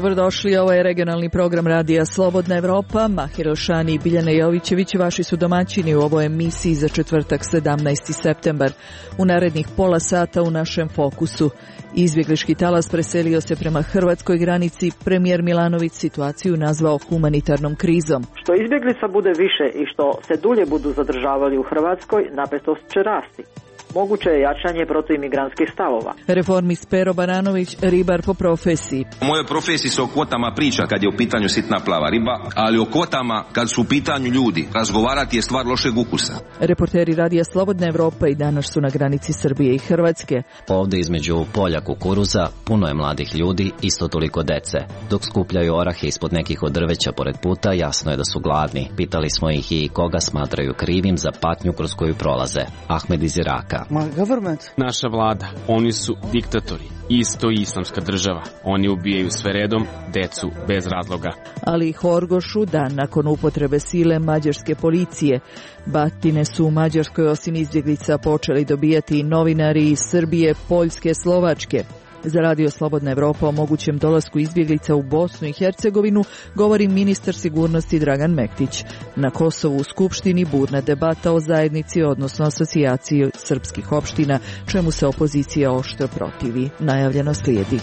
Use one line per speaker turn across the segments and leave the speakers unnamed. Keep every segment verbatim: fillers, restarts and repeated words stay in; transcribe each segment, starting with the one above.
dobrodošli. Ovo je regionalni program Radija Slobodna Evropa. Mahir Ošani i Biljana Jovićević vaši su domaćini u ovoj emisiji za četvrtak sedamnaesti septembar. U narednih pola sata u našem fokusu. Izbjeglički talas preselio se prema hrvatskoj granici. Premijer Milanović situaciju nazvao humanitarnom krizom.
Što izbjeglica bude više i što se dulje budu zadržavali u Hrvatskoj, napetost će rasti. Moguće je jačanje protuimigrantskih stavova.
Reformist Pero Baranović, ribar po profesiji.
U mojoj profesiji se o kvotama priča kad je u pitanju sitna plava riba, ali o kvotama kad su u pitanju ljudi razgovarati je stvar lošeg ukusa.
Reporteri Radija Slobodna Evropa i danas su na granici Srbije i Hrvatske.
Ovdje između polja kukuruza puno je mladih ljudi, isto toliko dece. Dok skupljaju orahe ispod nekih od drveća pored puta, jasno je da su gladni. Pitali smo ih i koga smatraju krivim za patnju kroz koju prolaze. Ahmed iz Iraka.
Naša vlada, oni su diktatori, isto islamska država. Oni ubijaju sve redom, decu bez razloga.
Ali i Horgošu, dan nakon upotrebe sile mađarske policije. Batine su u Mađarskoj osim izbjeglica počeli dobijati i novinari iz Srbije, Poljske, Slovačke. Za Radio Slobodna Evropa o mogućem dolasku izbjeglica u Bosnu i Hercegovinu govori ministar sigurnosti Dragan Mektić. Na Kosovu u Skupštini burna debata o zajednici, odnosno asocijaciji srpskih opština, čemu se opozicija oštro protivi. Najavljeno slijedi.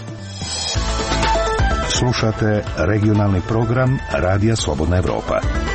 Slušate regionalni program Radija Slobodna Evropa.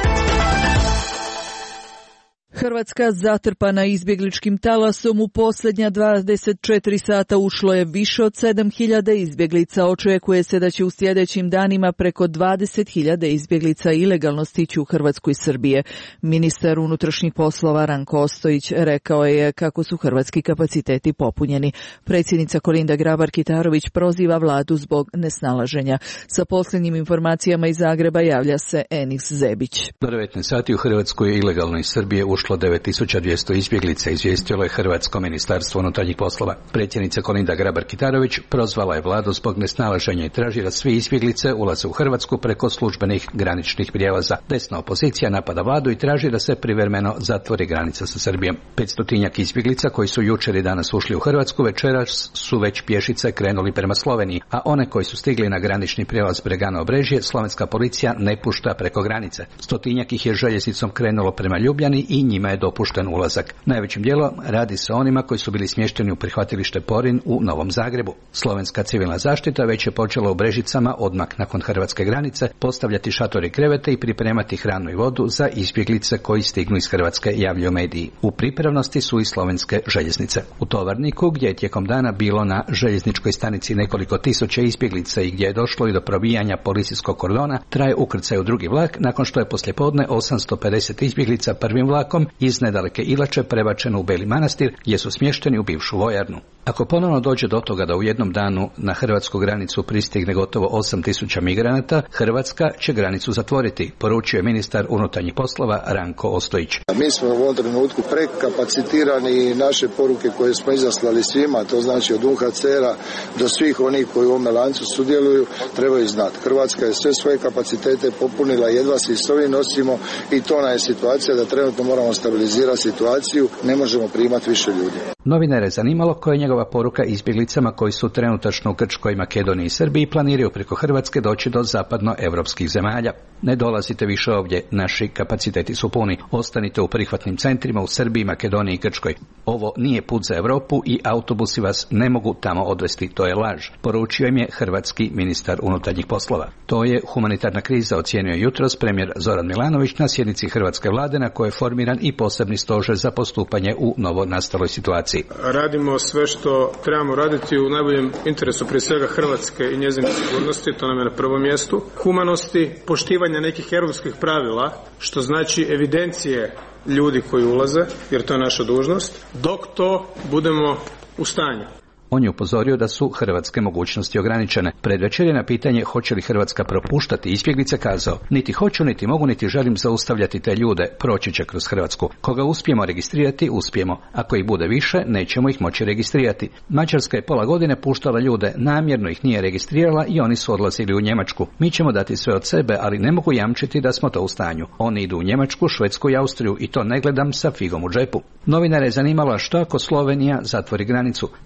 Hrvatska zatrpana izbjegličkim talasom u posljednja dvadeset četiri sata ušlo je više od sedam hiljada izbjeglica. Očekuje se da će u sljedećim danima preko dvadeset hiljada izbjeglica ilegalno stići u Hrvatsku i Srbije. Ministar unutrašnjih poslova Ranko Ostojić rekao je kako su hrvatski kapaciteti popunjeni. Predsjednica Kolinda Grabar-Kitarović proziva vladu zbog nesnalaženja. Sa posljednjim informacijama iz Zagreba javlja se Enis Zebić.
Do devetnaest sati u Hrvatskoj je ilegalno iz Srbije ušlo devet tisuća dvjesto izbjeglica, izvijestilo je Hrvatsko ministarstvo unutarnjih poslova. Predsjednica Kolinda Grabar-Kitarović prozvala je vladu zbog nesnalaženja i traži da svi izbjeglice ulaze u Hrvatsku preko službenih graničnih prijelaza. Desna opozicija napada vladu i traži da se privremeno zatvori granica sa Srbijom. Petstotinjak izbjeglica koji su jučer i danas ušli u Hrvatsku večeras su već pješice krenuli prema Sloveniji, a one koji su stigli na granični prijelaz Bregano Obrežje slovenska policija ne pušta preko granice. Stotinjak ih je željeznicom krenulo prema Ljubljani i njima je dopušten ulazak. Najvećim dijelom radi se o onima koji su bili smješteni u prihvatilište Porin u Novom Zagrebu. Slovenska civilna zaštita već je počela u Brežicama odmah nakon hrvatske granice postavljati šatore i krevete i pripremati hranu i vodu za izbjeglice koji stignu iz Hrvatske, javljaju mediji. U pripravnosti su i slovenske željeznice. U Tovarniku, gdje je tijekom dana bilo na željezničkoj stanici nekoliko tisuća izbjeglica i gdje je došlo i do probijanja policijskog kordona, traje ukrcaj u drugi vlak nakon što je poslijepodne osamsto pedeset izbjeglica prvim vlakom iz nedaleke Ilače prebačeno u Beli Manastir, gdje su smješteni u bivšu vojarnu. Ako ponovno dođe do toga da u jednom danu na hrvatsku granicu pristigne gotovo osam tisuća migranata, Hrvatska će granicu zatvoriti, poručio je ministar unutarnjih poslova Ranko Ostojić.
Mi smo u ovom trenutku prekapacitirani i naše poruke koje smo izaslali svima, to znači od U N H C R-a do svih onih koji u ovome lancu sudjeluju, trebaju znati. Hrvatska je sve svoje kapacitete popunila, jedva se i s ovim nosimo i to nam je situacija da trenutno moramo stabilizirati situaciju, ne možemo primati više ljudi.
Novinare je zanimalo koja je njegova poruka izbjeglicama koji su trenutačno u Grčkoj, Makedoniji i Srbiji i planiraju preko Hrvatske doći do zapadnoevropskih zemalja. Ne dolazite više ovdje, naši kapaciteti su puni. Ostanite u prihvatnim centrima u Srbiji, Makedoniji i Grčkoj. Ovo nije put za Europu i autobusi vas ne mogu tamo odvesti, to je laž, poručio im je hrvatski ministar unutarnjih poslova. To je humanitarna kriza, ocijenio je jutros premijer Zoran Milanović na sjednici hrvatske vlade na kojoj je formiran i posebni stožer za postupanje u novonastaloj situaciji.
Radimo sve što trebamo raditi u najboljem interesu prije svega Hrvatske i njezine sigurnosti, to nam je na prvom mjestu, humanosti, poštivanja nekih europskih pravila, što znači evidencije ljudi koji ulaze, jer to je naša dužnost, dok to budemo u stanju.
On je upozorio da su hrvatske mogućnosti ograničene. Predvečer je na pitanje hoće li Hrvatska propuštati izbjeglice kazao: niti hoću, niti mogu, niti želim zaustavljati te ljude, proći će kroz Hrvatsku. Koga uspijemo registrirati, uspijemo. Ako ih bude više, nećemo ih moći registrirati. Mađarska je pola godine puštala ljude, namjerno ih nije registrirala i oni su odlazili u Njemačku. Mi ćemo dati sve od sebe, ali ne mogu jamčiti da smo to u stanju. Oni idu u Njemačku, Švedsku i Austriju i to ne gledam sa figom u džepu. Novinare je zanimalo što ako Slovenija zatvori granicu. Slovenija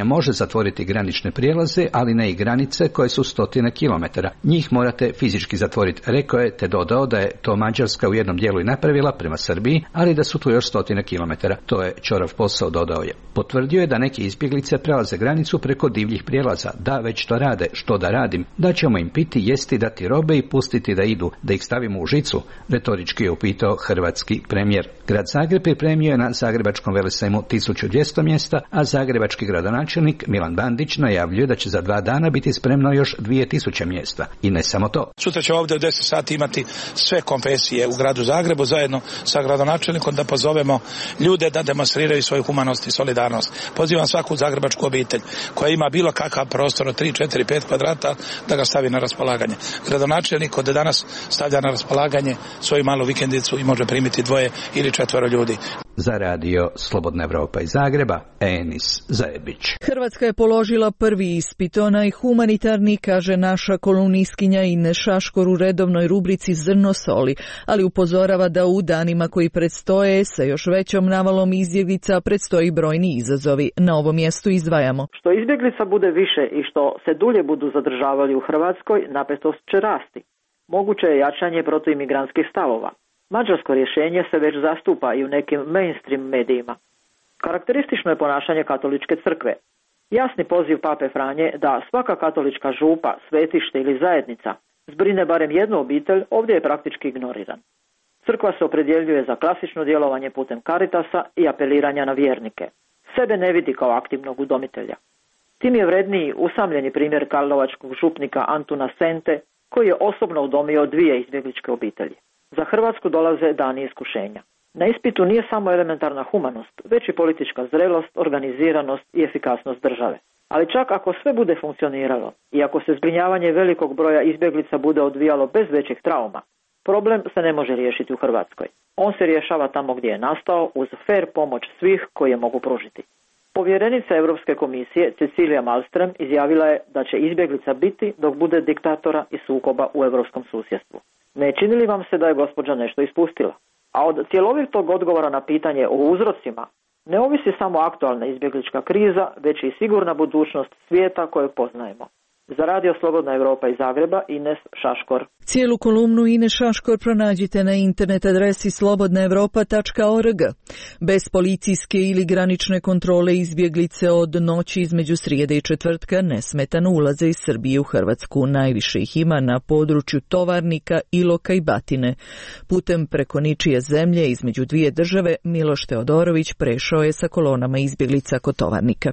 može zatvoriti granične prijelaze, ali ne i granice koje su stotine kilometara. Njih morate fizički zatvoriti, rekao je, te dodao da je to Mađarska u jednom dijelu i napravila prema Srbiji, ali da su tu još stotine kilometara. To je ćorav posao, dodao je. Potvrdio je da neki izbjeglice prelaze granicu preko divljih prijelaza. Da, već to rade. Što da radim? Da ćemo im piti, jesti, dati robe i pustiti da idu, da ih stavimo u žicu, retorički je upitao hrvatski premijer. Grad Zagreb pripremio je na Zagrebačkom velesajmu tisuću dvjesto mjesta, a zagrebački gradonačelnik Milan Bandić najavljuje da će za dva dana biti spremno još dvije tisuće mjesta. I ne samo to.
Sutra će ovdje u deset sati imati sve konfesije u gradu Zagrebu zajedno sa gradonačelnikom da pozovemo ljude da demonstriraju svoju humanost i solidarnost. Pozivam svaku zagrebačku obitelj koja ima bilo kakav prostor od tri, četiri, pet kvadrata da ga stavi na raspolaganje. Gradonačelnik od danas stavlja na raspolaganje svoju malu vikendicu i može primiti dvoje ili četvero ljudi.
Za radio Slobodna Evropa iz Zagreba, Enis Zajebić.
Hrvatska je položila prvi ispit, onaj humanitarni, kaže naša kolumnistkinja Ines Šaškor u redovnoj rubrici Zrno soli, ali upozorava da u danima koji predstoje sa još većom navalom izbjeglica predstoji brojni izazovi. Na ovom mjestu izdvajamo.
Što izbjeglica bude više i što se dulje budu zadržavali u Hrvatskoj, napetost će rasti. Moguće je jačanje protuimigrantskih stavova. Mađarsko rješenje se već zastupa i u nekim mainstream medijima. Karakteristično je ponašanje katoličke crkve. Jasni poziv pape Franje da svaka katolička župa, svetište ili zajednica zbrine barem jednu obitelj ovdje je praktički ignoriran. Crkva se opredjeljuje za klasično djelovanje putem Caritasa i apeliranja na vjernike. Sebe ne vidi kao aktivnog udomitelja. Tim je vredniji usamljeni primjer karlovačkog župnika Antuna Sente, koji je osobno udomio dvije izbjegličke obitelji. Za Hrvatsku dolaze dani iskušenja. Na ispitu nije samo elementarna humanost, već i politička zrelost, organiziranost i efikasnost države. Ali čak ako sve bude funkcioniralo i ako se zbrinjavanje velikog broja izbjeglica bude odvijalo bez većih trauma, problem se ne može riješiti u Hrvatskoj. On se rješava tamo gdje je nastao uz fer pomoć svih koji je mogu pružiti. Povjerenica Europske komisije Cecilia Malmström izjavila je da će izbjeglica biti dok bude diktatora i sukoba u europskom susjedstvu. Ne čini li vam se da je gospođa nešto ispustila? A od cjelovitog odgovora na pitanje o uzrocima ne ovisi samo aktualna izbjeglička kriza, već i sigurna budućnost svijeta kojeg poznajemo. Za radio Slobodna Evropa iz Zagreba, Ines Šaškor.
Cijelu kolumnu Ines Šaškor pronađite na internet adresi slobodna evropa tačka org. Bez policijske ili granične kontrole izbjeglice od noći između srijede i četvrtka nesmetano ulaze iz Srbije u Hrvatsku. Najviše ih ima na području Tovarnika, Iloka i Batine. Putem preko ničije zemlje između dvije države Miloš Teodorović prešao je sa kolonama izbjeglica kod Tovarnika.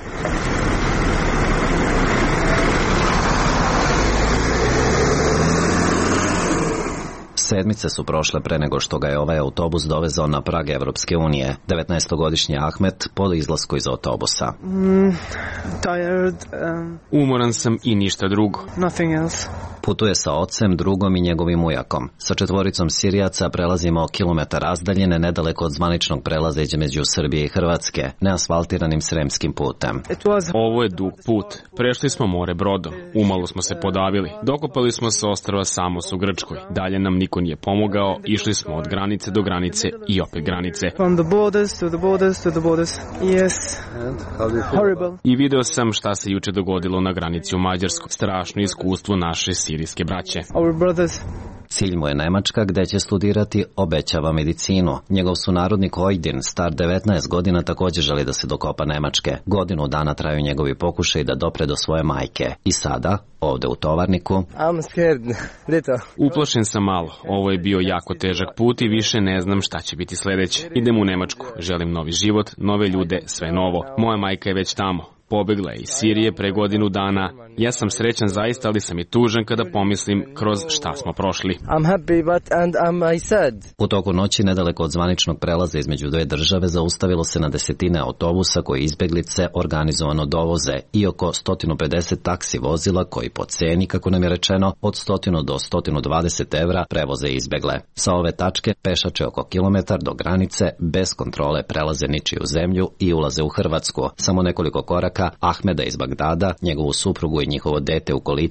Sedmice su prošle pre nego što ga je ovaj autobus dovezao na prag Evropske unije. devetnaestogodišnji Ahmet po izlasku iz autobusa.
Mm, tired, um,
Umoran sam i ništa drugo.
Nothing else.
Putuje sa ocem, drugom i njegovim ujakom. Sa četvoricom Sirijaca prelazimo kilometar razdaljine nedaleko od zvaničnog prelaza između Srbije i Hrvatske, neasfaltiranim sremskim putem.
Ovo je dug put. Prešli smo more brodom. Umalo smo se podavili. Dokopali smo se ostrva Samos u Grčkoj. Dalje nam niko nije pomogao. Išli smo od granice do granice i opet granice.
From the borders to the borders to the borders. Yes. Horrible.
I video sam šta se juče dogodilo na granici u Mađarsku. Strašno iskustvo naše sirijske braće.
Our brothers.
Cilj mu je Nemačka gdje će studirati, obećava medicinu. Njegov sunarodnik Ojdin, star devetnaest godina, također želi da se dokopa Nemačke. Godinu dana traju njegovi pokušaj da dopre do svoje majke. I sada, ovdje u Tovarniku...
I'm scared, little.
Uplašen sam malo. Ovo je bio jako težak put i više ne znam šta će biti sljedeće. Idem u Nemačku. Želim novi život, nove ljude, sve novo. Moja majka je već tamo. Pobjegla je iz Sirije pre godinu dana. Ja sam srećan zaista, ali sam i tužan kada pomislim kroz šta smo prošli.
I'm happy, but and am I sad?
U toku noći, nedaleko od zvaničnog prelaza između dve države, zaustavilo se na desetine autobusa koji izbjeglice organizovano dovoze i oko sto pedeset taksi vozila koji po ceni, kako nam je rečeno, od sto do sto dvadeset evra prevoze izbjegle. Sa ove tačke pešače oko kilometar do granice, bez kontrole prelaze ničiju zemlju i ulaze u Hrvatsku. Samo nekoliko koraka Ahmeda iz Bagdada, njegovu suprugu i njihovo dete u kolicima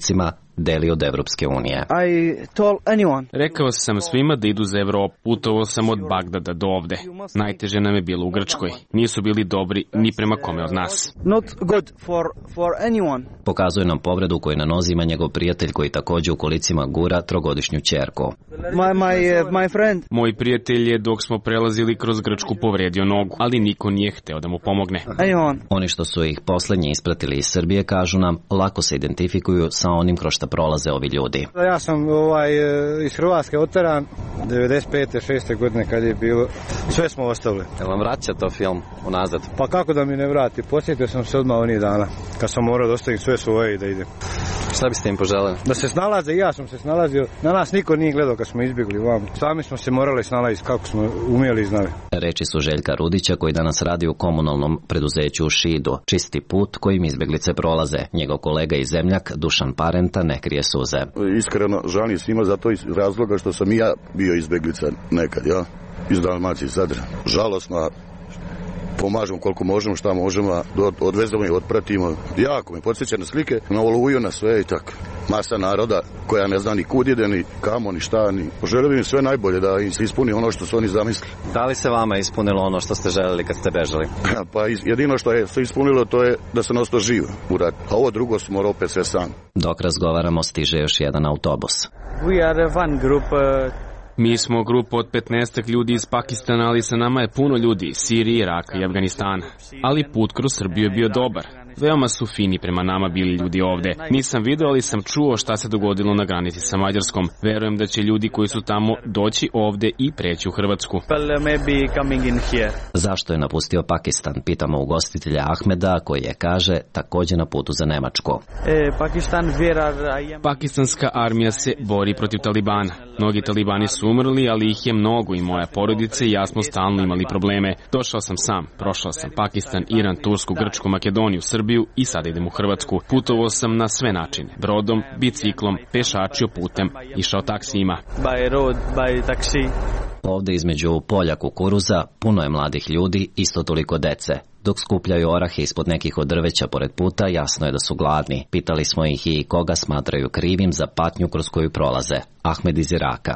deli od Evropske unije.
I told anyone.
Rekao sam svima da idu za Evropu. Putovao sam od Bagdada do ovde. Najteže nam je bilo u Grčkoj. Nisu bili dobri ni prema kome od nas.
Not good for, for anyone.
Pokazuje nam povredu koju na nozi ima njegov prijatelj koji takođe u kolicima gura trogodišnju ćerku.
My, my, uh, my friend.
Moj prijatelj je dok smo prelazili kroz Grčku povredio nogu, ali niko nije hteo da mu pomogne.
Anyone.
Oni što su ih poslednji ispratili iz Srbije kažu nam lako se identifikuju sa onim kroz šta prolaze ovi ljudi.
Ja sam ovaj, iz Hrvatske oteran devedeset pete šeste godine kad je bilo. Sve smo ostavili.
Jel vam vraća to film unazad?
Pa kako da mi ne vrati? Posjetio sam se odmah onih dana kad sam morao da ostavim sve svoje i da idem.
Šta biste im poželeli?
Da se snalaze, i ja sam se snalazio. Na nas niko nije gledao kad smo izbjegli vam. Sami smo se morali snalaziti kako smo umjeli i znali.
Reči su Željka Rudića koji danas radi u komunalnom preduzeću u Šidu. Čisti put kojim izbjeglice prolaze. Njegov kolega i zemljak Dušan Parenta ne krije suze.
Iskreno žalim svima zato iz razloga što sam i ja bio izbjeglica nekad, ja, iz Dalmacije, Zadra. Žalosno, pomažemo koliko možemo, šta možemo, odvezemo i otpratimo. Jako me podsjeća na slike, na Oluju, na sve i tako. Masa naroda koja ne zna ni kud ide, ni kamo, ni šta, ni... Poželim im sve najbolje da im se ispuni ono što su oni zamislili.
Da li se vama ispunilo ono što ste željeli kad ste bežali?
Pa jedino što je se ispunilo to je da sam ostao živ u ratu. A ovo drugo sam morao opet sve sam.
Dok razgovaramo stiže još jedan autobus.
We are one group... Uh...
Mi smo grupa od petnaestak ljudi iz Pakistana, ali sa nama je puno ljudi iz Sirije, Iraka i Afganistana. Ali put kroz Srbiju je bio dobar. Veoma su fini prema nama bili ljudi ovde. Nisam video, ali sam čuo šta se dogodilo na granici sa Mađarskom. Verujem da će ljudi koji su tamo doći ovde i preći u Hrvatsku.
Zašto je napustio Pakistan? Pitamo ugostitelja Ahmeda koji je, kaže, takođe na putu za Nemačku.
Pakistanska armija se bori protiv Talibana. Mnogi talibani su umrli, ali ih je mnogo i moja porodica i ja smo stalno imali probleme. Došao sam sam, prošao sam Pakistan, Iran, Tursku, Grčku, Makedoniju, Srbiju i sad idem u Hrvatsku. Putovao sam na sve načine. Brodom, biciklom, pešačio putem, išao taksijima.
By road, by taxi.
Ovde između polja kukuruza puno je mladih ljudi, isto toliko dece. Dok skupljaju orahe ispod nekih od drveća pored puta, jasno je da su gladni. Pitali smo ih i koga smatraju krivim za patnju kroz koju prolaze. Ahmed iz Iraka.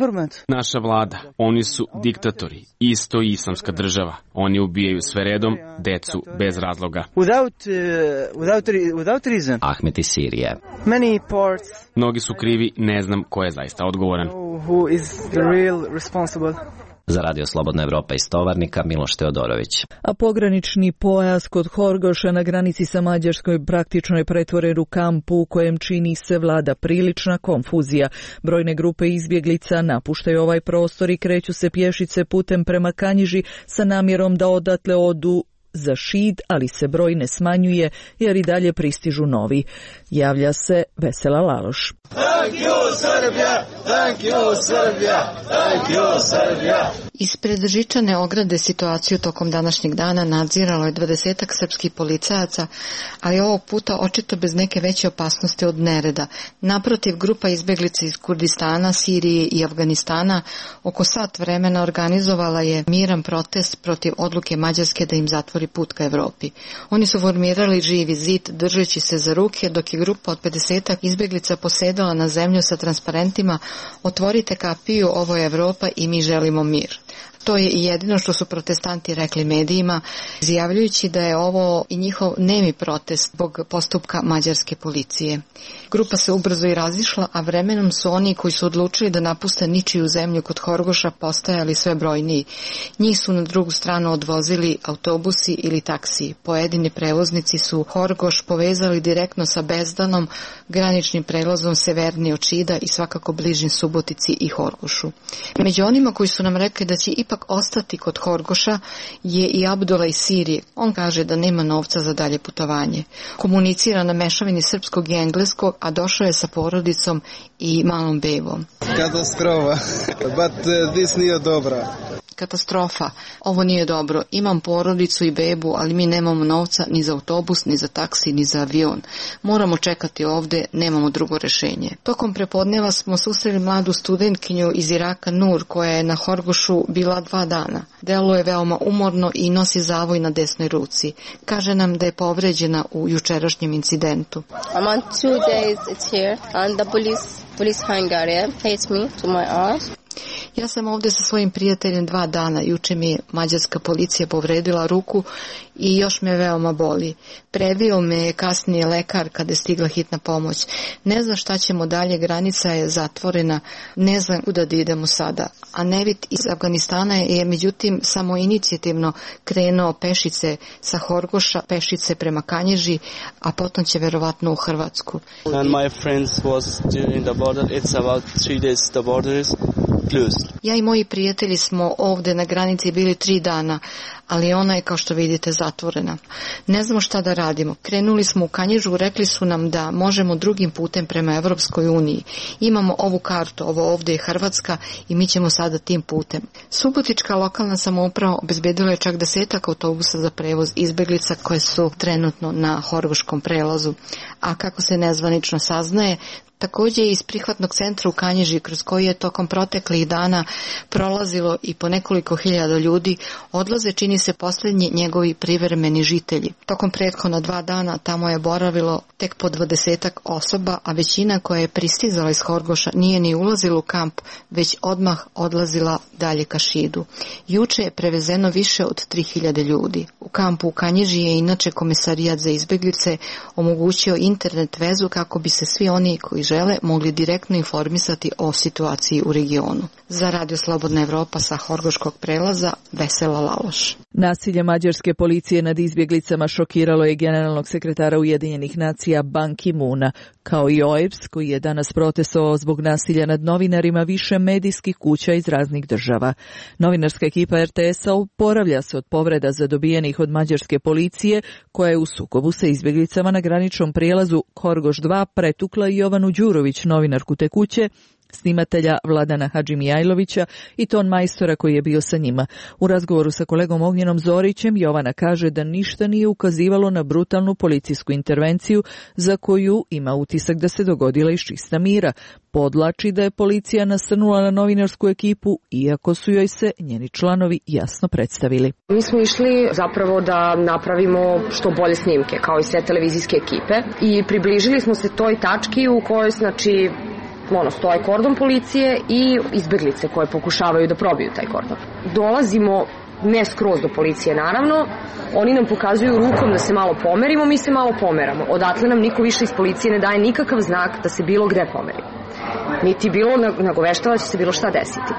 Naša vlada, oni su diktatori, isto islamska država. Oni ubijaju sve redom, decu bez razloga.
Without, uh, without, without reason.
Ahmed iz Sirije.
Many parts.
Mnogi su krivi, ne znam ko je zaista odgovoran.
Who is the real responsible?
Za Radio Slobodna Evropa iz Tovarnika, Miloš Teodorović.
A pogranični pojas kod Horgoša na granici sa Mađarskoj praktično je pretvoren u kamp u kojem čini se vlada prilična konfuzija. Brojne grupe izbjeglica napuštaju ovaj prostor i kreću se pješice putem prema Kanjiži sa namjerom da odatle odu za Šid, ali se broj ne smanjuje jer i dalje pristižu novi. Javlja se Vesela Laloš.
Thank you, Srbija! Thank you, Srbija! Thank you, Srbija!
Ispred žičane ograde situaciju tokom današnjeg dana nadziralo je dvadesetak srpskih policajaca, ali ovog puta očito bez neke veće opasnosti od nereda. Naprotiv, grupa izbeglica iz Kurdistana, Sirije i Afganistana oko sat vremena organizovala je miran protest protiv odluke Mađarske da im zatvori put ka Evropi. Oni su formirali živi zid držeći se za ruke, dok je grupa od pedesetak izbeglica posedala na zemlju sa transparentima "Otvorite kapiju, ovo je Evropa i mi želimo mir". To je i jedino što su protestanti rekli medijima, izjavljujući da je ovo i njihov nemi protest zbog postupka mađarske policije. Grupa se ubrzo i razišla, a vremenom su oni koji su odlučili da napuste ničiju zemlju kod Horgoša postajali sve brojniji. Njih su na drugu stranu odvozili autobusi ili taksiji. Pojedini prevoznici su Horgoš povezali direktno sa Bezdanom, graničnim prelazom severnije od Šida i svakako bližnji Subotici i Horgošu. Među onima koji su nam rekli da će ipak ostati kod Horgoša je i Abdula iz Sirije. On kaže da nema novca za dalje putovanje. Komunicira na mešavini srpskog i engleskog, a došao je sa porodicom i malom bebom.
Katastrofa, but uh, this nije dobra.
Katastrofa. Ovo nije dobro. Imam porodicu i bebu, ali mi nemamo novca ni za autobus, ni za taksi, ni za avion. Moramo čekati ovde, nemamo drugo rešenje. Tokom prepodneva smo susreli mladu studentkinju iz Iraka Nur, koja je na Horgošu bila dva dana. Deluje veoma umorno i nosi zavoj na desnoj ruci. Kaže nam da je povređena u jučerašnjem incidentu.
I'm on two days it's here and the police police hangar face me to my eyes.
Ja sam ovdje sa svojim prijateljem dva dana. Juče mi je mađarska policija povredila ruku i još me veoma boli. Previo me je kasnije lekar kada je stigla hitna pomoć. Ne znam šta ćemo dalje, granica je zatvorena, ne znam kuda da idemo sada. A Nevid iz Afganistana je međutim samo inicijativno krenuo pešice sa Horgoša, pešice prema Kanjiži, a potom će verovatno u Hrvatsku.
And my friends was during the border. It's about three days the borders.
Ja i moji prijatelji smo ovdje na granici bili tri dana, ali ona je, kao što vidite, zatvorena. Ne znamo šta da radimo. Krenuli smo u Kanjižu, rekli su nam da možemo drugim putem prema Evropskoj uniji. Imamo ovu kartu, ovo ovdje je Hrvatska i mi ćemo sada tim putem. Subotička lokalna samouprava obezbedila je čak desetak autobusa za prevoz izbeglica koje su trenutno na Horgoškom prelazu. A kako se nezvanično saznaje, također iz prihvatnog centra u Kanjiži, kroz koji je tokom proteklih dana prolazilo i po nekoliko hiljada ljudi, odlaze, čini se, posljednji njegovi privremeni žitelji. Tokom prethodna dva dana tamo je boravilo tek po dvadesetak osoba, a većina koja je pristizala iz Horgoša nije ni ulazila u kamp, već odmah odlazila dalje ka Šidu. Juče je prevezeno više od tri hiljade ljudi. U kampu u Kanjiži je inače Komesarijat za izbeglice omogućio internet vezu kako bi se svi oni koji žele mogli direktno informisati o situaciji u regionu. Za Radio Slobodna Evropa sa Horgoškog prelaza, Vesela Laloš.
Nasilje mađarske policije nad izbjeglicama šokiralo je generalnog sekretara Ujedinjenih nacija Ban Ki-moona, kao i O E B S, koji je danas protestovao zbog nasilja nad novinarima više medijskih kuća iz raznih država. Novinarska ekipa R T S-a oporavlja se od povreda zadobijenih od mađarske policije, koja je u sukobu sa izbjeglicama na graničnom prijelazu Horgoš dva pretukla i Jovanu Đurović, novinarku te kuće, snimatelja Vladana Hadžimijajlovića i ton majstora koji je bio sa njima. U razgovoru sa kolegom Ognjenom Zorićem, Jovana kaže da ništa nije ukazivalo na brutalnu policijsku intervenciju za koju ima utisak da se dogodila iz čista mira. Podlači da je policija nasrnula na novinarsku ekipu, iako su joj se njeni članovi jasno predstavili.
Mi smo išli zapravo da napravimo što bolje snimke, kao i sve televizijske ekipe, i približili smo se toj tački u kojoj, znači, ono, stoje kordon policije i izbeglice koje pokušavaju da probiju taj kordon. Dolazimo ne skroz do policije, naravno, oni nam pokazuju rukom da se malo pomerimo, mi se malo pomeramo. Odatle nam niko više iz policije ne daje nikakav znak da se bilo gde pomerimo. Niti bilo nagoveštava da će se bilo šta desiti.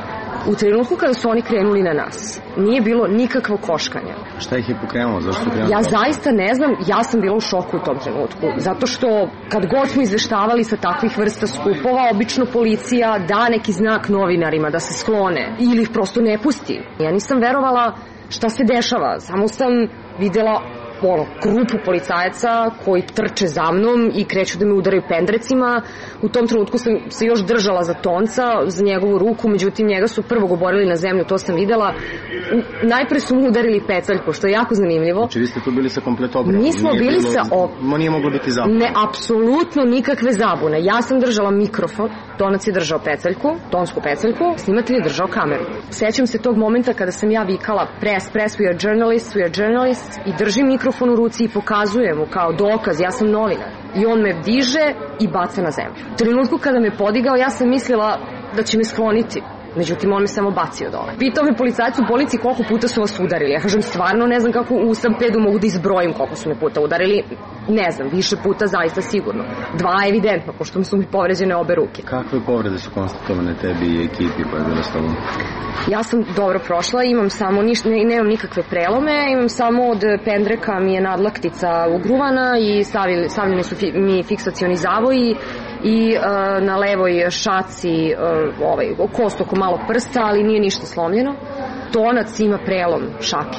U trenutku kada su oni krenuli na nas, nije bilo nikakvog koškanja.
Šta ih je pokrenulo? Zašto krenulo?
Ja zaista ne znam, ja sam bila u šoku u tom trenutku. Zato što kad god smo izveštavali sa takvih vrsta skupova, obično policija da neki znak novinarima da se sklone ili ih prosto ne pusti. Ja nisam verovala šta se dešava, samo sam videla ono, grupu policajaca koji trče za mnom i kreću da me udaraju pendrecima. U tom trenutku sam se još držala za Tonca, za njegovu ruku, međutim njega su prvo govorili na zemlju, to sam videla. Najpre su mu udarili peceljko, što je jako zanimljivo.
Znači vi ste tu bili sa komplet obravom?
Mi smo
nije
bili
bilo,
sa... O...
Nije moglo biti zabune?
Ne, apsolutno nikakve zabune. Ja sam držala mikrofon, Tonac je držao peceljku, tonsku peceljku, snimatelj je držao kameru. Sećam se tog momenta kada sam ja vikala press, press, we are journalists, we are journalists, i držim mikrofon u ruci i pokazujem mu kao dokaz, ja sam novinar. I on me diže i baca na zemlju. U trenutku kada me podigao, ja sam mislila da će me skloniti. Međutim, on me samo bacio dole. Pitao me policajac u policiji koliko puta su vas udarili. Ja kažem, stvarno ne znam kako u stampedu mogu da izbrojim koliko su me puta udarili. Ne znam, više puta zaista sigurno. Dva evidentno, pošto su mi povređene obe ruke.
Kakve povrede su konstatovane tebi i ekipi koja je bila s tobom?
Ja sam dobro prošla, imam samo ništa, ne, nemam nikakve prelome, imam samo od pendreka mi je nadlaktica ugruvana i stavili, stavljeni su fi, mi fiksacioni zavoji i uh, na levoj šaci uh, ovaj, kost oko malog prsta, ali nije ništa slomljeno. Tonac ima prelom šake,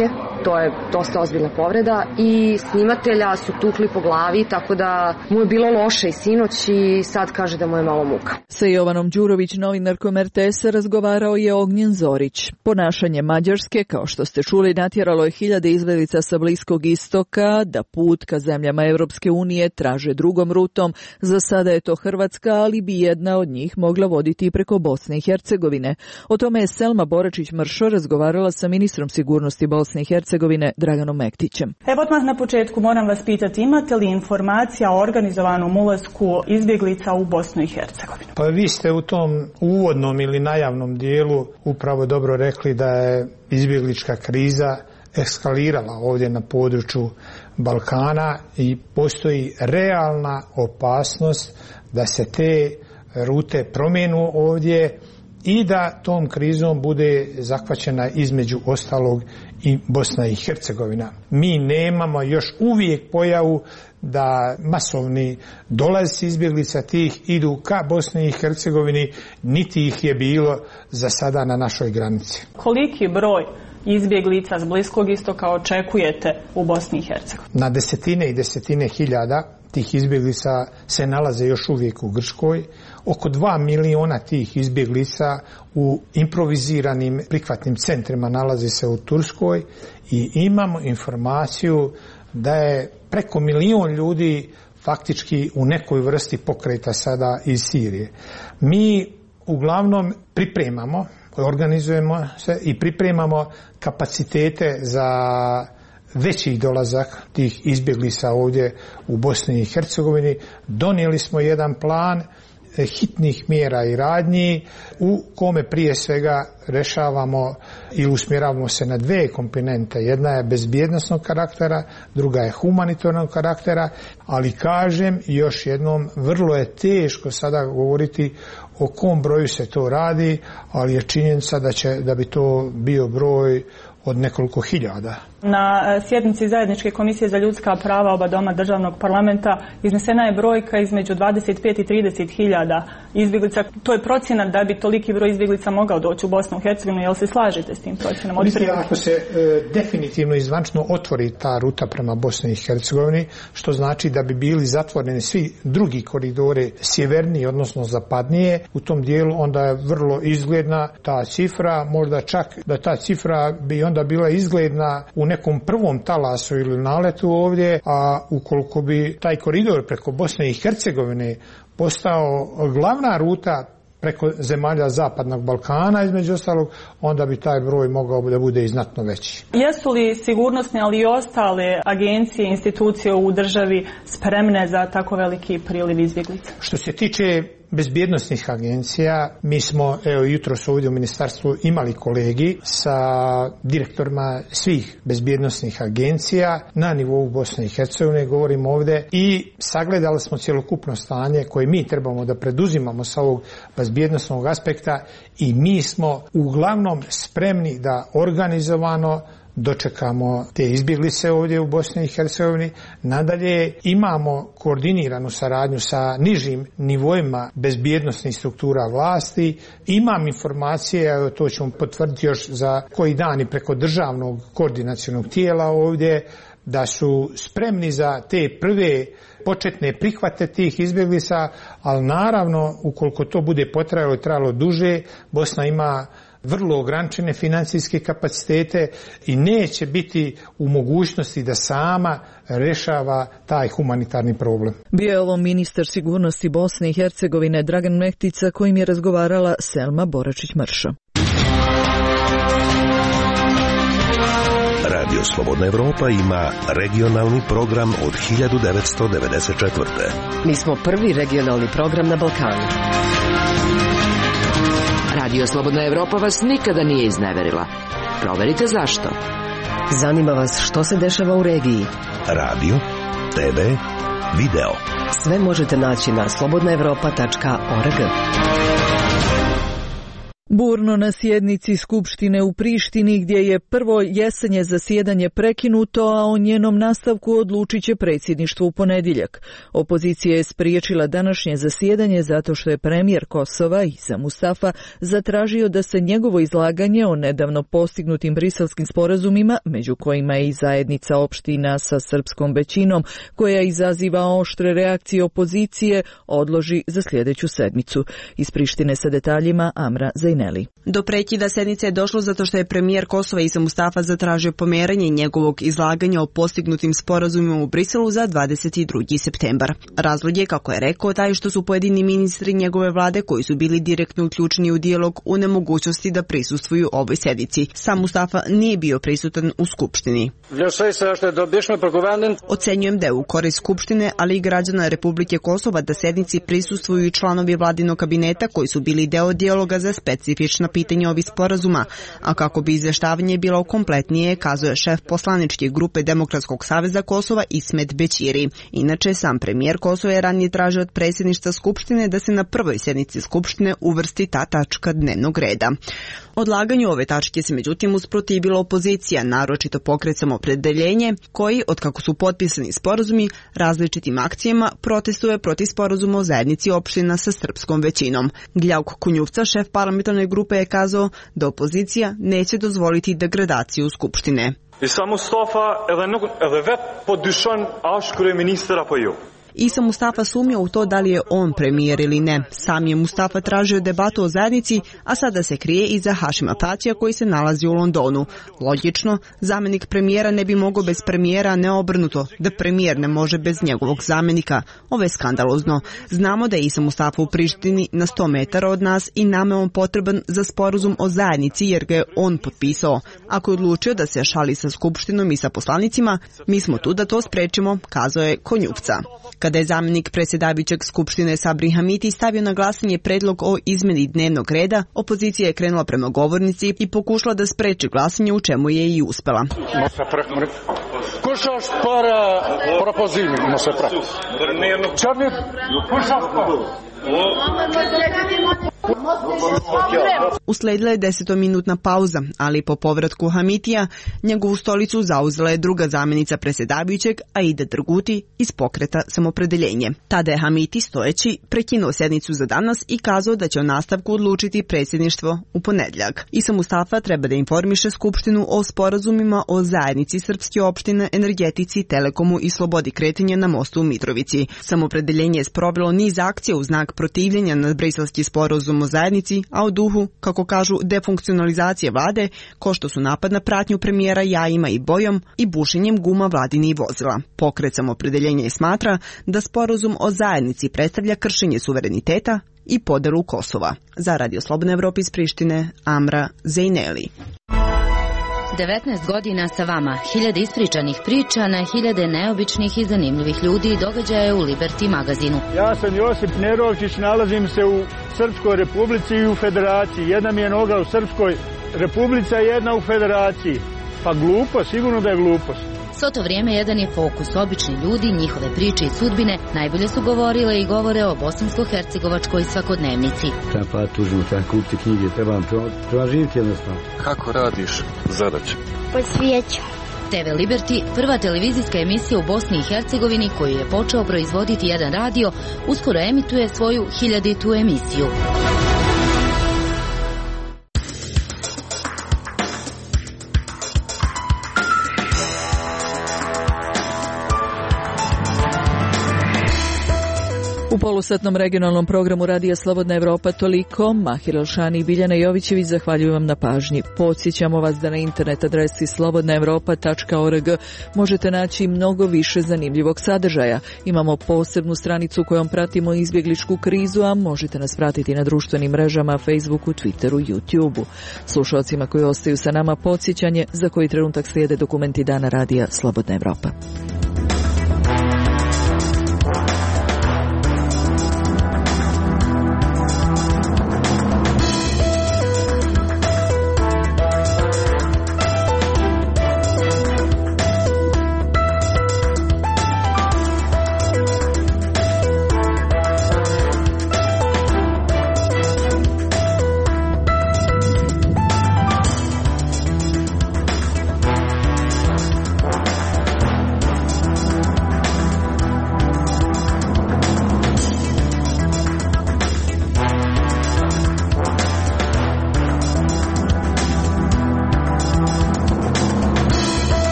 to je dosta ozbiljna povreda i snimatelja su tukli po glavi, tako da mu je bilo loše i sinoć i sad kaže da mu je malo muka.
Sa Jovanom Đurović, novinarkom er te es-a, razgovarao je Ognjen Zorić. Ponašanje Mađarske, kao što ste čuli, natjeralo je hiljade izbjeglica sa Bliskog istoka da put ka zemljama Evropske unije traže drugom rutom. Za sada je to Hrvatska, ali bi jedna od njih mogla voditi preko Bosne i Hercegovine. O tome je Selma Boračić-Mršo razgovarala sa ministrom sigurnosti Bosne i Hercegovine Draganom Mektićem.
Evo odmah na početku moram vas pitati, imate li informacija o organizovanom ulasku izbjeglica u Bosnu i Hercegovinu?
Pa vi ste u tom uvodnom ili najavnom dijelu upravo dobro rekli da je izbjeglička kriza eskalirala ovdje na području Balkana i postoji realna opasnost da se te rute promijenu ovdje i da tom krizom bude zahvaćena između ostalog i Bosna i Hercegovina. Mi nemamo još uvijek pojavu da masovni dolazci izbjeglica tih idu ka Bosni i Hercegovini, niti ih je bilo za sada na našoj granici.
Koliki broj izbjeglica s Bliskog istoka očekujete u Bosni i Hercegovini?
Na desetine i desetine hiljada tih izbjeglica se nalaze još uvijek u Grčkoj. Oko dva miliona tih izbjeglica u improviziranim prihvatnim centrima nalazi se u Turskoj i imamo informaciju da je preko milion ljudi faktički u nekoj vrsti pokreta sada iz Sirije. Mi uglavnom pripremamo, organizujemo se i pripremamo kapacitete za veći dolazak tih izbjeglica ovdje u Bosni i Hercegovini. Donijeli smo jedan plan hitnih mjera i radnji u kome prije svega rešavamo i usmjeravamo se na dvije komponente. Jedna je bezbjednosnog karaktera, druga je humanitarnog karaktera, ali kažem još jednom, vrlo je teško sada govoriti o kom broju se to radi, ali je činjenica da će, da bi to bio broj od nekoliko hiljada.
Na sjednici Zajedničke komisije za ljudska prava oba doma državnog parlamenta iznesena je brojka između dvadeset pet i trideset hiljada izbjeglica. To je procjena da bi toliki broj izbjeglica mogao doći u Bosnu i Hercegovinu. Jel se slažete s tim procjenom?
Mislim, ako se e, definitivno i zvančno otvori ta ruta prema Bosni i Hercegovini, što znači da bi bili zatvoreni svi drugi koridori sjevernije, odnosno zapadnije, u tom dijelu onda je vrlo izgledna ta cifra, možda čak da ta cifra bi onda bila izgledna u nekom prvom talasu ili naletu ovdje, a ukoliko bi taj koridor preko Bosne i Hercegovine postao glavna ruta preko zemalja Zapadnog Balkana, između ostalog, onda bi taj broj mogao da bude i znatno veći.
Jesu li sigurnosne, ali i ostale agencije, institucije u državi spremne za tako veliki priliv izbjeglica?
Što se tiče bezbjednosnih agencija, mi smo evo jutros ovdje u ministarstvu imali kolegi sa direktorima svih bezbjednosnih agencija na nivou Bosne i Hercegovine, govorimo ovdje, i sagledali smo cjelokupno stanje koje mi trebamo da preduzimamo sa ovog bezbjednosnog aspekta i mi smo uglavnom spremni da organizovano dočekamo te izbjeglice ovdje u Bosni i Hercegovini. Nadalje imamo koordiniranu saradnju sa nižim nivoima bezbjednosnih struktura vlasti. Imam informacije, to ćemo potvrditi još za koji dan i preko državnog koordinacionog tijela ovdje, da su spremni za te prve početne prihvate tih izbjeglica, ali naravno ukoliko to bude potrajalo i trajalo duže, Bosna ima vrlo ograničene financijske kapacitete i neće biti u mogućnosti da sama rešava taj humanitarni problem.
Bio je ovo ministar sigurnosti Bosne i Hercegovine Dragan Mektic, sa kojim je razgovarala Selma Boračić-Mršo.
Radio Slobodna Evropa ima regionalni program od hiljadu devetsto devedeset četvrte.
Mi smo prvi regionalni program na Balkanu. Radio Slobodna Evropa vas nikada nije izneverila. Proverite zašto. Zanima vas što se dešava u regiji.
Radio, te ve, video.
Sve možete naći na slobodna evropa tačka org.
Burno na sjednici Skupštine u Prištini gdje je prvo jesenje zasjedanje prekinuto, a o njenom nastavku odlučit će predsjedništvo u ponedjeljak. Opozicija je spriječila današnje zasjedanje zato što je premijer Kosova Isa Mustafa zatražio da se njegovo izlaganje o nedavno postignutim briselskim sporazumima, među kojima je i zajednica opština sa srpskom većinom, koja izaziva oštre reakcije opozicije, odloži za sljedeću sedmicu. Iz Prištine sa detaljima Amra Zajneli.
Do prekida sednice je došlo zato što je premijer Kosova Isa Mustafa zatražio pomeranje njegovog izlaganja o postignutim sporazumima u Briselu za dvadeset drugi septembar. Razlog je, kako je rekao, taj što su pojedini ministri njegove vlade koji su bili direktno uključeni u dijalog u nemogućnosti da prisustvuju ovoj sednici. Sam Mustafa nije bio prisutan u Skupštini. Ocenjujem da je u korist Skupštine, ali i građana Republike Kosova da sednici prisustvuju i članovi vladinog kabineta koji su bili deo dijaloga za specifična pitanja ovih sporazuma, a kako bi izveštavanje bilo kompletnije, kazuje šef poslaničke grupe Demokratskog saveza Kosova Ismet Bećiri. Inače, sam premijer Kosova je ranije tražio od predsjedništva Skupštine da se na prvoj sednici Skupštine uvrsti ta tačka dnevnog reda. Odlaganju ove tačke se međutim usprotivila opozicija, naročito Pokret Samoopredjeljenje, koji, otkako su potpisani sporazumi, različitim akcijama protestuje protiv sporazuma o zajednici opština sa srpskom većinom. Gljavko Kunjuvca, šef parlamentarne grupe, je kazao da opozicija neće dozvoliti degradaciju Skupštine.
Isa Mustafa edhe vet po dyshon as kryeministër apo jo.
Isa Mustafa sumnja u to da li je on premijer ili ne. Sam je Mustafa tražio debatu o zajednici, a sada se krije iza Hašima Tačija koji se nalazi u Londonu. Logično, zamjenik premijera ne bi mogao bez premijera, ne obrnuto, da premijer ne može bez njegovog zamjenika. Ovo je skandalozno. Znamo da je Isa Mustafa u Prištini na sto metara od nas i nama je on potreban za sporazum o zajednici jer ga je on potpisao. Ako je odlučio da se šali sa Skupštinom i sa poslanicima, mi smo tu da to sprečimo, kazao je Konjuvca. Kada je zamjenik predsjedavajućeg Skupštine Sabri Hamiti stavio na glasanje predlog o izmjeni dnevnog reda, opozicija je krenula prema govornici i pokušala da spreči glasanje, u čemu je i uspela. Usledila je desetominutna pauza, ali po povratku Hamitija njegovu stolicu zauzela je druga zamjenica predsjedavajućeg, Aida Drguti iz Pokreta Samoopredjeljenje. Tada je Hamiti stojeći prekinuo sjednicu za danas i kazao da će o nastavku odlučiti predsjedništvo u ponedjeljak. Isa Mustafa treba da informiše Skupštinu o sporazumima o zajednici srpske opštine, energetici, telekomu i slobodi kretanja na mostu u Mitrovici. Samoopredjeljenje je sprovelo niz akcija u znak protivljenja na briselski sporazum o zajednici, a u duhu, kako kažu, defunkcionalizacije vlade, ko što su napad na pratnju premijera jajima i bojom i bušenjem guma vladinih vozila. Pokret Samoopredjeljenja smatra da sporazum o zajednici predstavlja kršenje suvereniteta i podelu Kosova. Za Radio Slobodne Evrope iz Prištine, Amra Zajneli.
devetnaest godina sa vama, hiljade ispričanih priča na hiljade neobičnih i zanimljivih ljudi i događaja u Liberty magazinu.
Ja sam Josip Nerovčić, nalazim se u Srpskoj republici i u federaciji. Jedna mi je noga u Srpskoj republici, a jedna u federaciji. Pa glupo, sigurno da je glupost.
Svo to vrijeme jedan je fokus, obični ljudi, njihove priče i sudbine najbolje su govorile i govore o bosansko-hercegovačkoj svakodnevnici.
Treba pa tužimo, treba kupiti knjige, treba, treba živjeti jednostavno.
Kako radiš zadaće?
Po svijeću. te ve Liberty, prva televizijska emisija u Bosni i Hercegovini koju je počeo proizvoditi jedan radio, uskoro emituje svoju hiljaditu emisiju.
U polusatnom regionalnom programu Radija Slobodna Evropa toliko. Mahir Elšani i Biljana Jovićević zahvaljujem vam na pažnji. Podsjećamo vas da na internet adresi slobodna evropa tačka org možete naći mnogo više zanimljivog sadržaja. Imamo posebnu stranicu kojom pratimo izbjegličku krizu, a možete nas pratiti na društvenim mrežama, Facebooku, Twitteru, YouTubeu. Slušalcima koji ostaju sa nama podsjećanje za koji trenutak slijede dokumenti dana Radija Slobodna Evropa.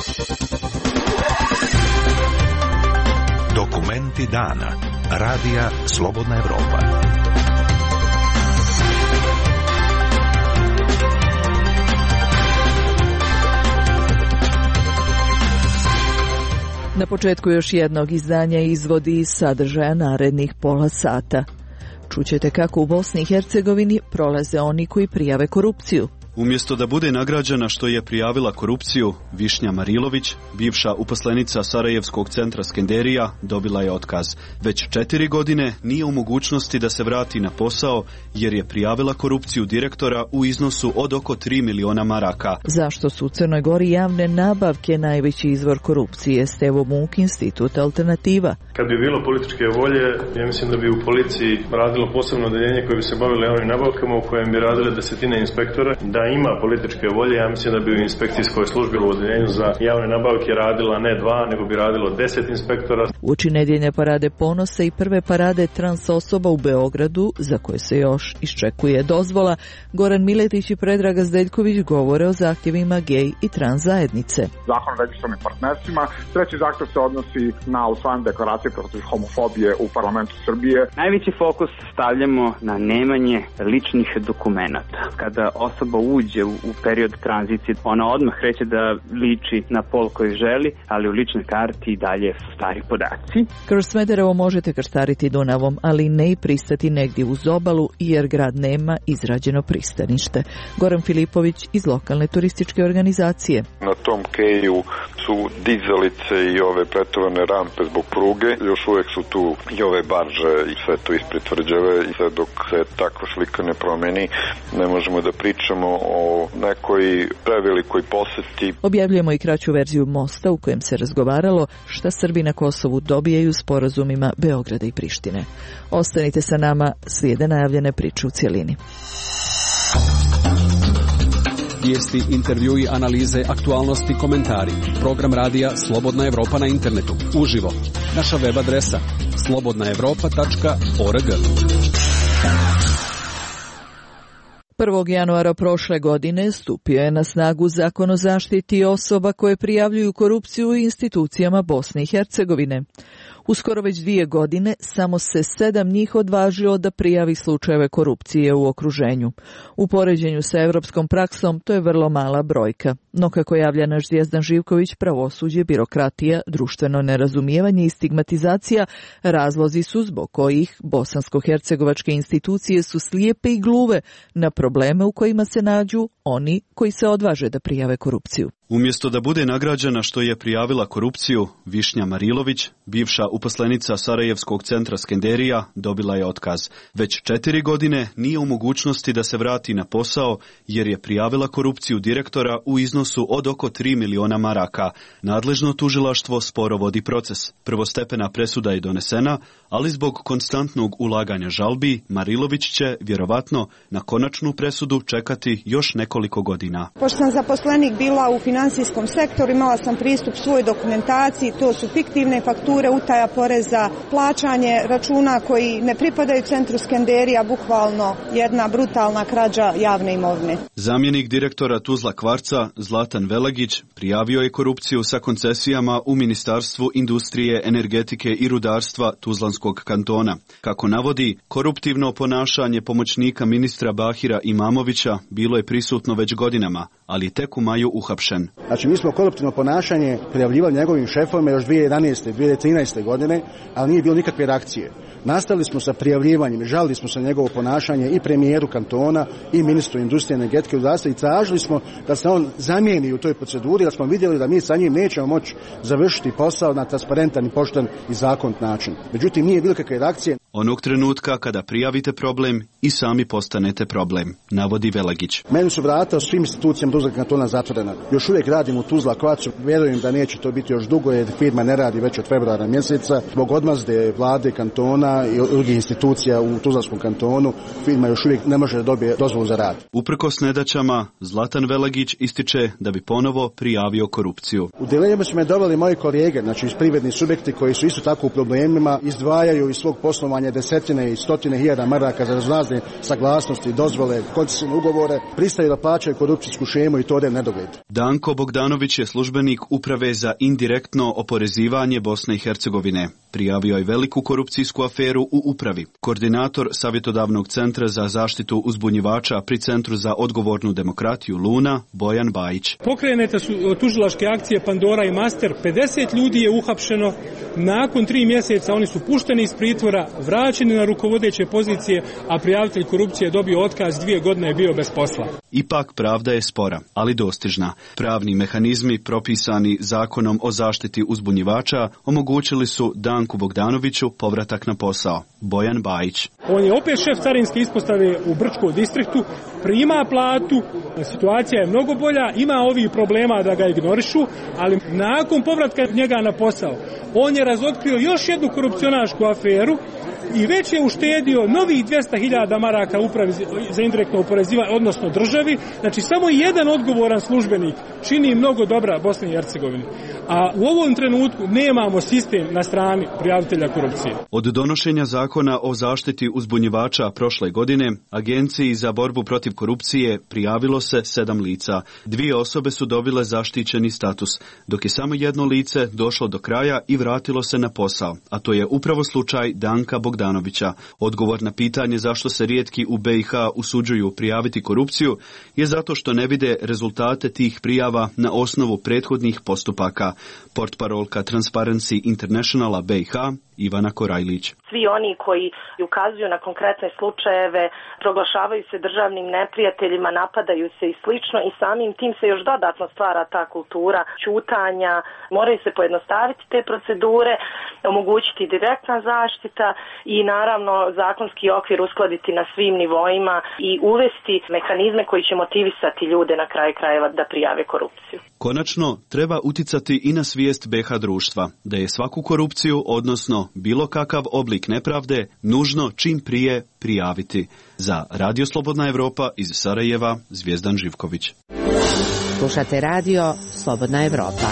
Dokumenti dana. Radija Slobodna Evropa.
Na početku još jednog izdanja izvodi iz sadržaja narednih pola sata. Čućete kako u Bosni i Hercegovini prolaze oni koji prijave korupciju.
Umjesto da bude nagrađena što je prijavila korupciju, Višnja Marilović, bivša uposlenica Sarajevskog centra Skenderija, dobila je otkaz. Već četiri godine nije u mogućnosti da se vrati na posao jer je prijavila korupciju direktora u iznosu od oko tri miliona maraka.
Zašto su u Crnoj Gori javne nabavke najveći izvor korupcije? Stevo Muk, Institut Alternativa.
Kad bi bilo političke volje, ja mislim da bi u policiji radilo posebno odeljenje koje bi se bavilo javnim nabavkama u kojem bi radile desetine inspektora. Da ima političke volje, ja mislim da bi u inspekcijskoj službi u odeljenju za javne nabavke radila ne dva, nego bi radilo deset inspektora.
Uoči nedjeljne parade ponosa i prve parade trans osoba u Beogradu, za koje se još iščekuje dozvola, Goran Miletić i Predrag Zdeljković govore o zahtjevima gej i trans zajednice.
Zakon o registrovanim partnerstvima. Treći zahtjev se odnosi na usvajanje deklaracije protiv homofobije u parlamentu Srbije.
Najveći fokus stavljamo na nemanje ličnih dokumenata. Kada osoba uđe u period tranzicije, ona odmah kreće da liči na pol koji želi, ali u ličnoj karti i dalje su stari podaci.
Kroz Smederevo možete krštariti Dunavom, ali ne i pristati negdje uz obalu, jer grad nema izrađeno pristanište. Goran Filipović iz lokalne turističke organizacije.
Na tom keju su dizalice i ove pretovane rampe zbog pruge, još uvijek su tu i ove barže i sve to ispred tvrđave i sve dok se takva slika ne promeni, ne možemo da pričamo o nekoj prevelikoj poseti.
Objavljujemo i kraću verziju mosta u kojem se razgovaralo šta Srbi na Kosovu dobijaju sporazumima Beograda i Prištine. Ostanite sa nama, slijede najavljene priče u cjelini.
Vijesti, intervjui, analize, aktualnosti, komentari. Program radija Slobodna Evropa na internetu. Uživo. Naša web adresa slobodna evropa tačka org.
prvog januara prošle godine stupio je na snagu Zakon o zaštiti osoba koje prijavljuju korupciju u institucijama Bosne i Hercegovine. Uskoro već dvije godine samo se sedam njih odvažilo da prijavi slučajeve korupcije u okruženju. U poređenju sa europskom praksom to je vrlo mala brojka. No kako javlja naš Zvijezdan Živković, pravosuđe, birokratija, društveno nerazumijevanje i stigmatizacija razlozi su zbog kojih bosansko-hercegovačke institucije su slijepe i gluve na probleme u kojima se nađu oni koji se odvaže da prijave korupciju.
Umjesto da bude nagrađena što je prijavila korupciju, Višnja Marilović, bivša uposlenica Sarajevskog centra Skenderija, dobila je otkaz. Već četiri godine nije u mogućnosti da se vrati na posao jer je prijavila korupciju direktora u iznosu od oko tri miliona maraka. Nadležno tužilaštvo sporo vodi proces. Prvostepena presuda je donesena, ali zbog konstantnog ulaganja žalbi, Marilović će, vjerovatno, na konačnu presudu čekati još nekoliko godina.
Pošto sam zaposlenik bila u financijskom sektoru, imala sam pristup svoj dokumentaciji, to su fiktivne fakture, utaja poreza, plaćanje računa koji ne pripadaju centru Skenderija, bukvalno jedna brutalna krađa javne imovine.
Zamjenik direktora Tuzla Kvarca, Zlatan Velagić, prijavio je korupciju sa koncesijama u Ministarstvu industrije, energetike i rudarstva Tuzlanskog kantona. Kako navodi, koruptivno ponašanje pomoćnika ministra Bahira Imamovića bilo je prisutno već godinama, ali tek u maju uhapšen.
Znači, mi smo koruptivno ponašanje prijavljivali njegovim šefovima još dvije tisuće jedanaeste. dvije tisuće trinaeste. godine, ali nije bilo nikakve reakcije. Nastavili smo sa prijavljivanjem i žalili smo se na njegovo ponašanje i premijeru kantona i ministru industrije, energetike i rudarstva i tražili smo da se on zamijeni u toj proceduri, jer smo vidjeli da mi sa njim nećemo moći završiti posao na transparentan i pošten i zakonit način. Međutim, nije bilo kakve reakcije.
Onog trenutka kada prijavite problem i sami postanete problem, navodi Velagić.
Meni su vrata u svim institucijama Tuzla kantona zatvorena. Još uvijek radim u Tuzla Kvarcu, vjerujem da neće to biti još dugo jer firma ne radi već od februara mjeseca. Zbog odmazde vlade kantona i drugih institucija u Tuzlanskom kantonu, firma još uvijek ne može da dobije dozvolu za rad.
Uprkos nedaćama, Zlatan Velagić ističe da bi ponovo prijavio korupciju.
U dilemu su me doveli moji kolege, znači iz privredni subjekti koji su isto tako u problemima, izdvajaju iz svog poslovanja izdavanje desetine i stotine hiljada maraka za razne saglasnosti, dozvole, koncesijne ugovore, pristaju da plaćaju korupcijsku šemu i to ode nedogled.
Danko Bogdanović je službenik Uprave za indirektno oporezivanje Bosne i Hercegovine. Prijavio je veliku korupcijsku aferu u upravi. Koordinator Savjetodavnog centra za zaštitu uzbunjivača pri Centru za odgovornu demokratiju Luna, Bojan Bajić.
Pokrenete su tužilačke akcije Pandora i Master, pedeset ljudi je uhapšeno, nakon tri mjeseca oni su pušteni iz pritvora, vraćeni na rukovodeće pozicije, a prijavitelj korupcije je dobio otkaz, dvije godine je bio bez posla.
Ipak pravda je spora, ali dostižna. Pravni mehanizmi propisani Zakonom o zaštiti uzbunjivača omogućili su Danku Bogdanoviću povratak na posao. Bojan Bajić.
On je opet šef carinske ispostave u Brčkom distriktu, prima platu, situacija je mnogo bolja, ima ovih problema da ga ignorišu, ali nakon povratka njega na posao, on je razotkrio još jednu korupcionašku aferu i već je uštedio novih dvjesto hiljada maraka upravi za indirektno oporezivanje, odnosno državi. Znači samo jedan odgovoran službenik čini mnogo dobra Bosni i Hercegovini. A u ovom trenutku nemamo sistem na strani prijavitelja korupcije.
Od donošenja zakona o zaštiti uzbunjivača prošle godine, Agenciji za borbu protiv korupcije prijavilo se sedam lica. Dvije osobe su dobile zaštićeni status, dok je samo jedno lice došlo do kraja i vratilo se na posao, a to je upravo slučaj Danka Bogdanovića. Odgovor na pitanje zašto se rijetki u B i H usuđuju prijaviti korupciju je zato što ne vide rezultate tih prijava na osnovu prethodnih postupaka. Portparolka Transparency Internationala B i H Ivana Korajlić.
Svi oni koji ukazuju na konkretne slučajeve, proglašavaju se državnim neprijateljima, napadaju se i slično i samim tim se još dodatno stvara ta kultura ćutanja. Moraju se pojednostaviti te procedure, omogućiti direktna zaštita i naravno zakonski okvir uskladiti na svim nivoima i uvesti mehanizme koji će motivisati ljude na kraju krajeva da prijave korupciju.
Konačno, treba uticati i na svijest B i H društva, da je svaku korupciju, odnosno bilo kakav oblik nepravde, nužno čim prije prijaviti. Za Radio Slobodna Evropa iz Sarajeva, Zvijezdan Živković.
Slušate Radio Slobodna Evropa.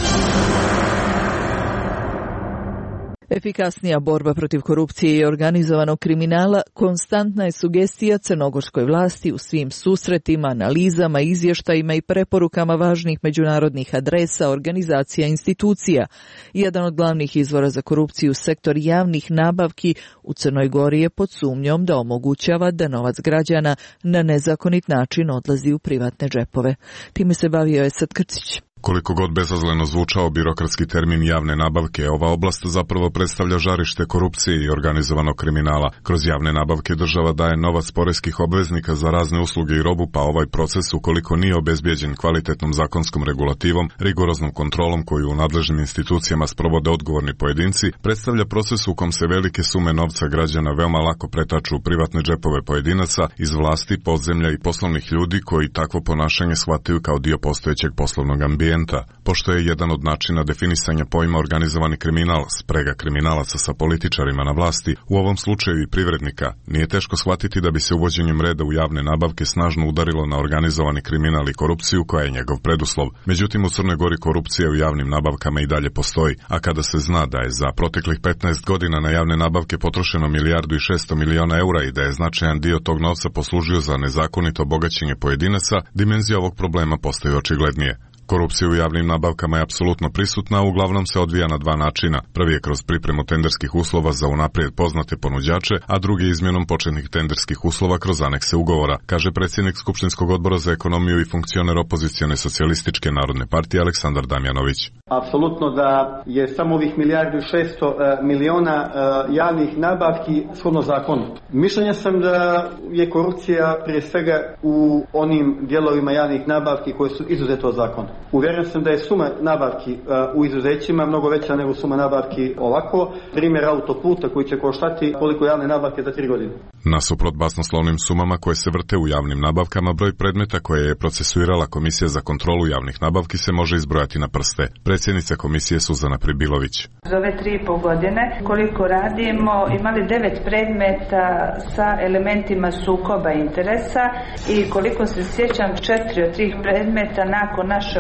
Efikasnija borba protiv korupcije i organizovanog kriminala konstantna je sugestija crnogorskoj vlasti u svim susretima, analizama, izvještajima i preporukama važnih međunarodnih adresa, organizacija i institucija. Jedan od glavnih izvora za korupciju, sektor javnih nabavki u Crnoj Gori je pod sumnjom da omogućava da novac građana na nezakonit način odlazi u privatne džepove. Time se bavio Esad Krcić.
Koliko god bezazleno zvučao birokratski termin javne nabavke, ova oblast zapravo predstavlja žarište korupcije i organizovanog kriminala. Kroz javne nabavke država daje novac poreskih obveznika za razne usluge i robu, pa ovaj proces, ukoliko nije obezbijeđen kvalitetnom zakonskom regulativom, rigoroznom kontrolom koju u nadležnim institucijama sprovode odgovorni pojedinci, predstavlja proces u kom se velike sume novca građana veoma lako pretaču u privatne džepove pojedinaca iz vlasti, podzemlja i poslovnih ljudi koji takvo ponašanje shvataju kao dio postojećeg poslovnog ambijenta. Pošto je jedan od načina definisanja pojma organizovani kriminal, sprega kriminalaca sa političarima na vlasti, u ovom slučaju i privrednika, nije teško shvatiti da bi se uvođenjem reda u javne nabavke snažno udarilo na organizovani kriminal i korupciju koja je njegov preduslov. Međutim, u Crnoj Gori korupcija u javnim nabavkama i dalje postoji, a kada se zna da je za proteklih petnaest godina na javne nabavke potrošeno milijardu i šesto miliona eura i da je značajan dio tog novca poslužio za nezakonito bogaćenje pojedinaca, dimenzija ovog problema postaje očiglednije. Korupcija u javnim nabavkama je apsolutno prisutna, a uglavnom se odvija na dva načina. Prvi je kroz pripremu tenderskih uslova za unaprijed poznate ponuđače, a drugi je izmjenom početnih tenderskih uslova kroz anekse ugovora, kaže predsjednik Skupštinskog odbora za ekonomiju i funkcioner opozicione socijalističke narodne partije Aleksandar Damjanović.
Apsolutno da je samo ovih milijardu i šesto miliona javnih nabavki shodno zakonito. Mišljenja sam da je korupcija prije svega u onim dijelovima javnih nabavki koje su izuzeto od zakona. Uvjeren sam da je suma nabavki uh, u izuzećima mnogo veća nego suma nabavki ovako. Primjer autoputa koji će koštati koliko javne nabavke za tri godine.
Nasuprot basnoslovnim sumama koje se vrte u javnim nabavkama, broj predmeta koje je procesuirala Komisija za kontrolu javnih nabavki se može izbrojati na prste. Predsjednica komisije Suzana Pribilović.
Za ove tri i pol godine koliko radimo, imali devet predmeta sa elementima sukoba interesa i koliko se sjećam, četiri od tih predmeta nakon naše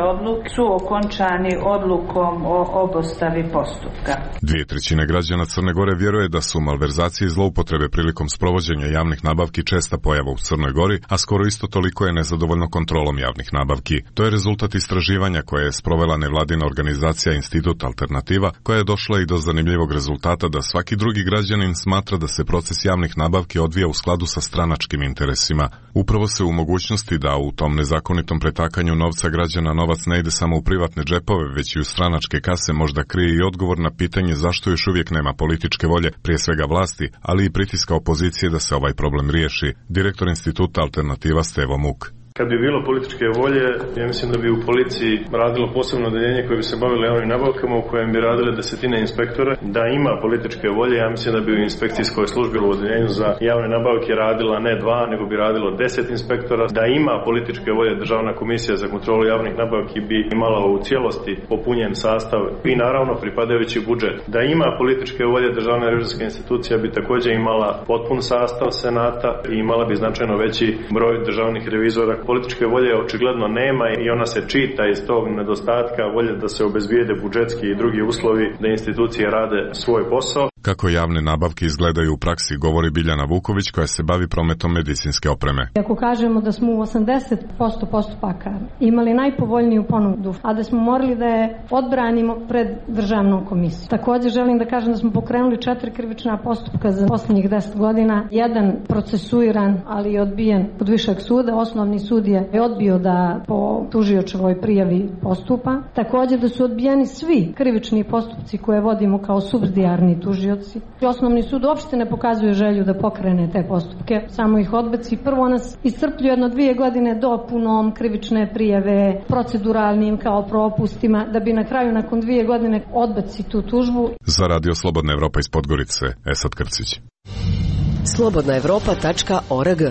odluke su okončani odlukom o obustavi postupka.
Dvije trećine građana Crne Gore vjeruje da su malverzacije i zloupotrebe prilikom sprovođenja javnih nabavki česta pojava u Crnoj Gori, a skoro isto toliko je nezadovoljno kontrolom javnih nabavki. To je rezultat istraživanja koje je sprovela nevladina organizacija Institut Alternativa, koja je došla i do zanimljivog rezultata da svaki drugi građanin smatra da se proces javnih nabavki odvija u skladu sa stranačkim interesima. Upravo se u mogućnosti da u tom nezakonitom pretakanju novca građana novac ne ide samo u privatne džepove, već i u stranačke kase možda krije i odgovor na pitanje zašto još uvijek nema političke volje, prije svega vlasti, ali i pritiska opozicije da se ovaj problem riješi. Direktor Instituta Alternativa Stevo Muk.
Kad bi bilo političke volje, ja mislim da bi u policiji radilo posebno odeljenje koje bi se bavilo javnim nabavkama, u kojem bi radile desetine inspektora. Da ima političke volje, ja mislim da bi u inspekcijskoj službi u odeljenju za javne nabavke radila ne dva, nego bi radilo deset inspektora. Da ima političke volje, Državna komisija za kontrolu javnih nabavki bi imala u cijelosti popunjen sastav i naravno pripadajući budžet. Da ima političke volje, Državna revizorska institucija bi također imala potpun sastav senata i imala bi značajno veći broj državnih revizora. Političke volje očigledno nema i ona se čita iz tog nedostatka volje da se obezbijede budžetski i drugi uslovi da institucije rade svoj posao.
Kako javne nabavke izgledaju u praksi, govori Biljana Vuković koja se bavi prometom medicinske opreme.
Ako kažemo da smo u osamdeset posto postupaka imali najpovoljniju ponudu, a da smo morali da je odbranimo pred državnom komisijom. Također želim da kažem da smo pokrenuli četiri krivična postupka za posljednjih deset godina. Jedan procesuiran, ali je odbijen od višeg suda. Osnovni sud je odbio da po tužiočevoj prijavi postupa. Također da su odbijeni svi krivični postupci koje vodimo kao supsidijarni tužioci. Osnovni sud uopšte ne pokazuje želju da pokrene te postupke, samo ih odbaci. Prvo nas iscrpljuje jedno dvije godine dopunom krivične prijave, proceduralnim kao propustima, da bi na kraju nakon dvije godine odbaci tu tužbu.
Za Radio Slobodna Evropa iz Podgorice, Esad Krcić.
slobodna evropa tačka org.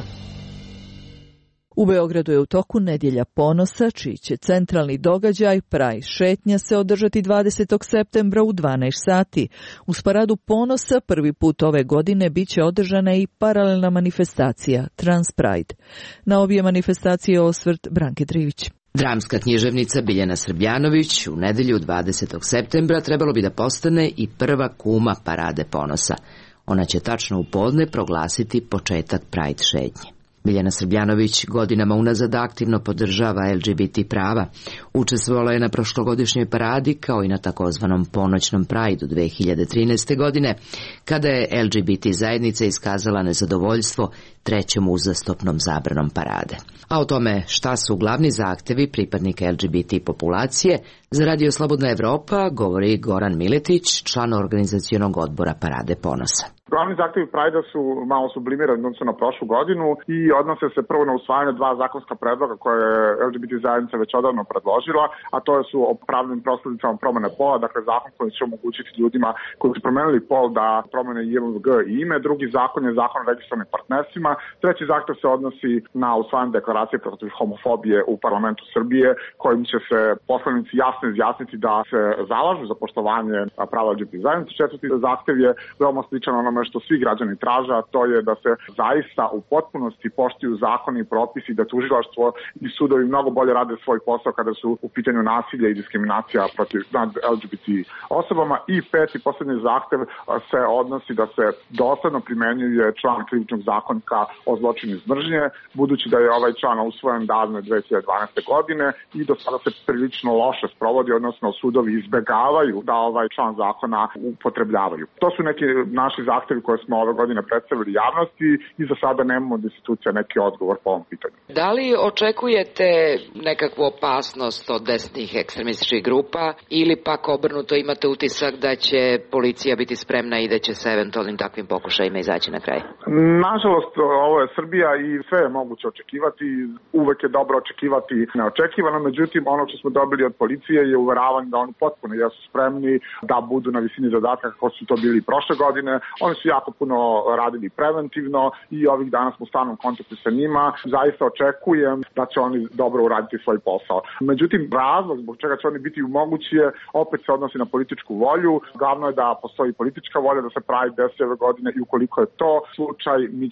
U Beogradu je u toku Nedjelja ponosa, čiji će centralni događaj Pride šetnja se održati dvadesetog septembra u dvanaest sati. Uz paradu ponosa prvi put ove godine bit će održana i paralelna manifestacija Trans Pride. Na obje manifestacije osvrt Branke Trivić.
Dramska književnica Biljana Srbljanović u nedjelju dvadesetog septembra trebalo bi da postane i prva kuma parade ponosa. Ona će tačno u podne proglasiti početak Pride šetnje. Biljana Srbljanović godinama unazad aktivno podržava el ge be te prava. Učestvovala je na prošlogodišnjoj paradi kao i na takozvanom ponoćnom Prideu dve hiljade trinaeste. godine, kada je el ge be te zajednica iskazala nezadovoljstvo trećom uzastopnom zabranom parade. A o tome šta su glavni zahtevi pripadnika el ge be te populacije, za Radio Slobodna Evropa govori Goran Miletić, član organizacionog odbora Parade ponosa.
Glavni zahtjevi Prajda su malo sublimirani odnosno na prošlu godinu i odnose se prvo na usvajanje dva zakonska predloga koje je el ge be te zajednica već odavno predložila, a to su o pravnim prosledicama promene pola, dakle zakon koji će omogućiti ljudima koji su promenili pol da promene i em ve ge i ime. Drugi zakon je zakon o registrovanim partnerstvima. Treći zahtjev se odnosi na usvajanje deklaracije protiv homofobije u parlamentu Srbije, kojim će se poslanici jasno izjasniti da se zalažu za poštovanje prava el ge be te zajednice. Četvrti zahtjev je veoma sličan onome što svi građani traže, a to je da se zaista u potpunosti poštuju zakoni i propisi, da tužilaštvo i sudovi mnogo bolje rade svoj posao kada su u pitanju nasilja i diskriminacija protiv nad el ge be te osobama. I peti, posljednji zahtev se odnosi da se dosledno primenjuje član krivičnog zakonika o zločinu iz mržnje, budući da je ovaj član usvojen davne dve hiljade dvanaeste. godine i do sada se prilično loše sprovodi, odnosno sudovi izbegavaju da ovaj član zakona upotrebljavaju. To su neki naši zahtevi koje smo ove godine predstavili javnosti i za sada nemamo od institucija neki odgovor po ovom pitanju.
Da li očekujete nekakvu opasnost od desnih ekstremističkih grupa ili pak obrnuto imate utisak da će policija biti spremna i da će se eventualnim takvim pokušajima izaći na kraj?
Nažalost, ovo je Srbija i sve je moguće očekivati. Uvek je dobro očekivati neočekivano, međutim ono što smo dobili od policije je uveravanje da oni potpuno jesu spremni da budu na visini zadatka kako su to bili prošle godine. Oni su jako puno radili preventivno i ovih dana smo u stalnom kontaktu sa njima. Zaista očekujem da će oni dobro uraditi svoj posao. Međutim, razlog zbog čega će oni biti mogući je, opet se odnosi na političku volju. Glavno je da postoji politička volja da se Pride desi ove godine i ukoliko je to slučaj, mi ćemo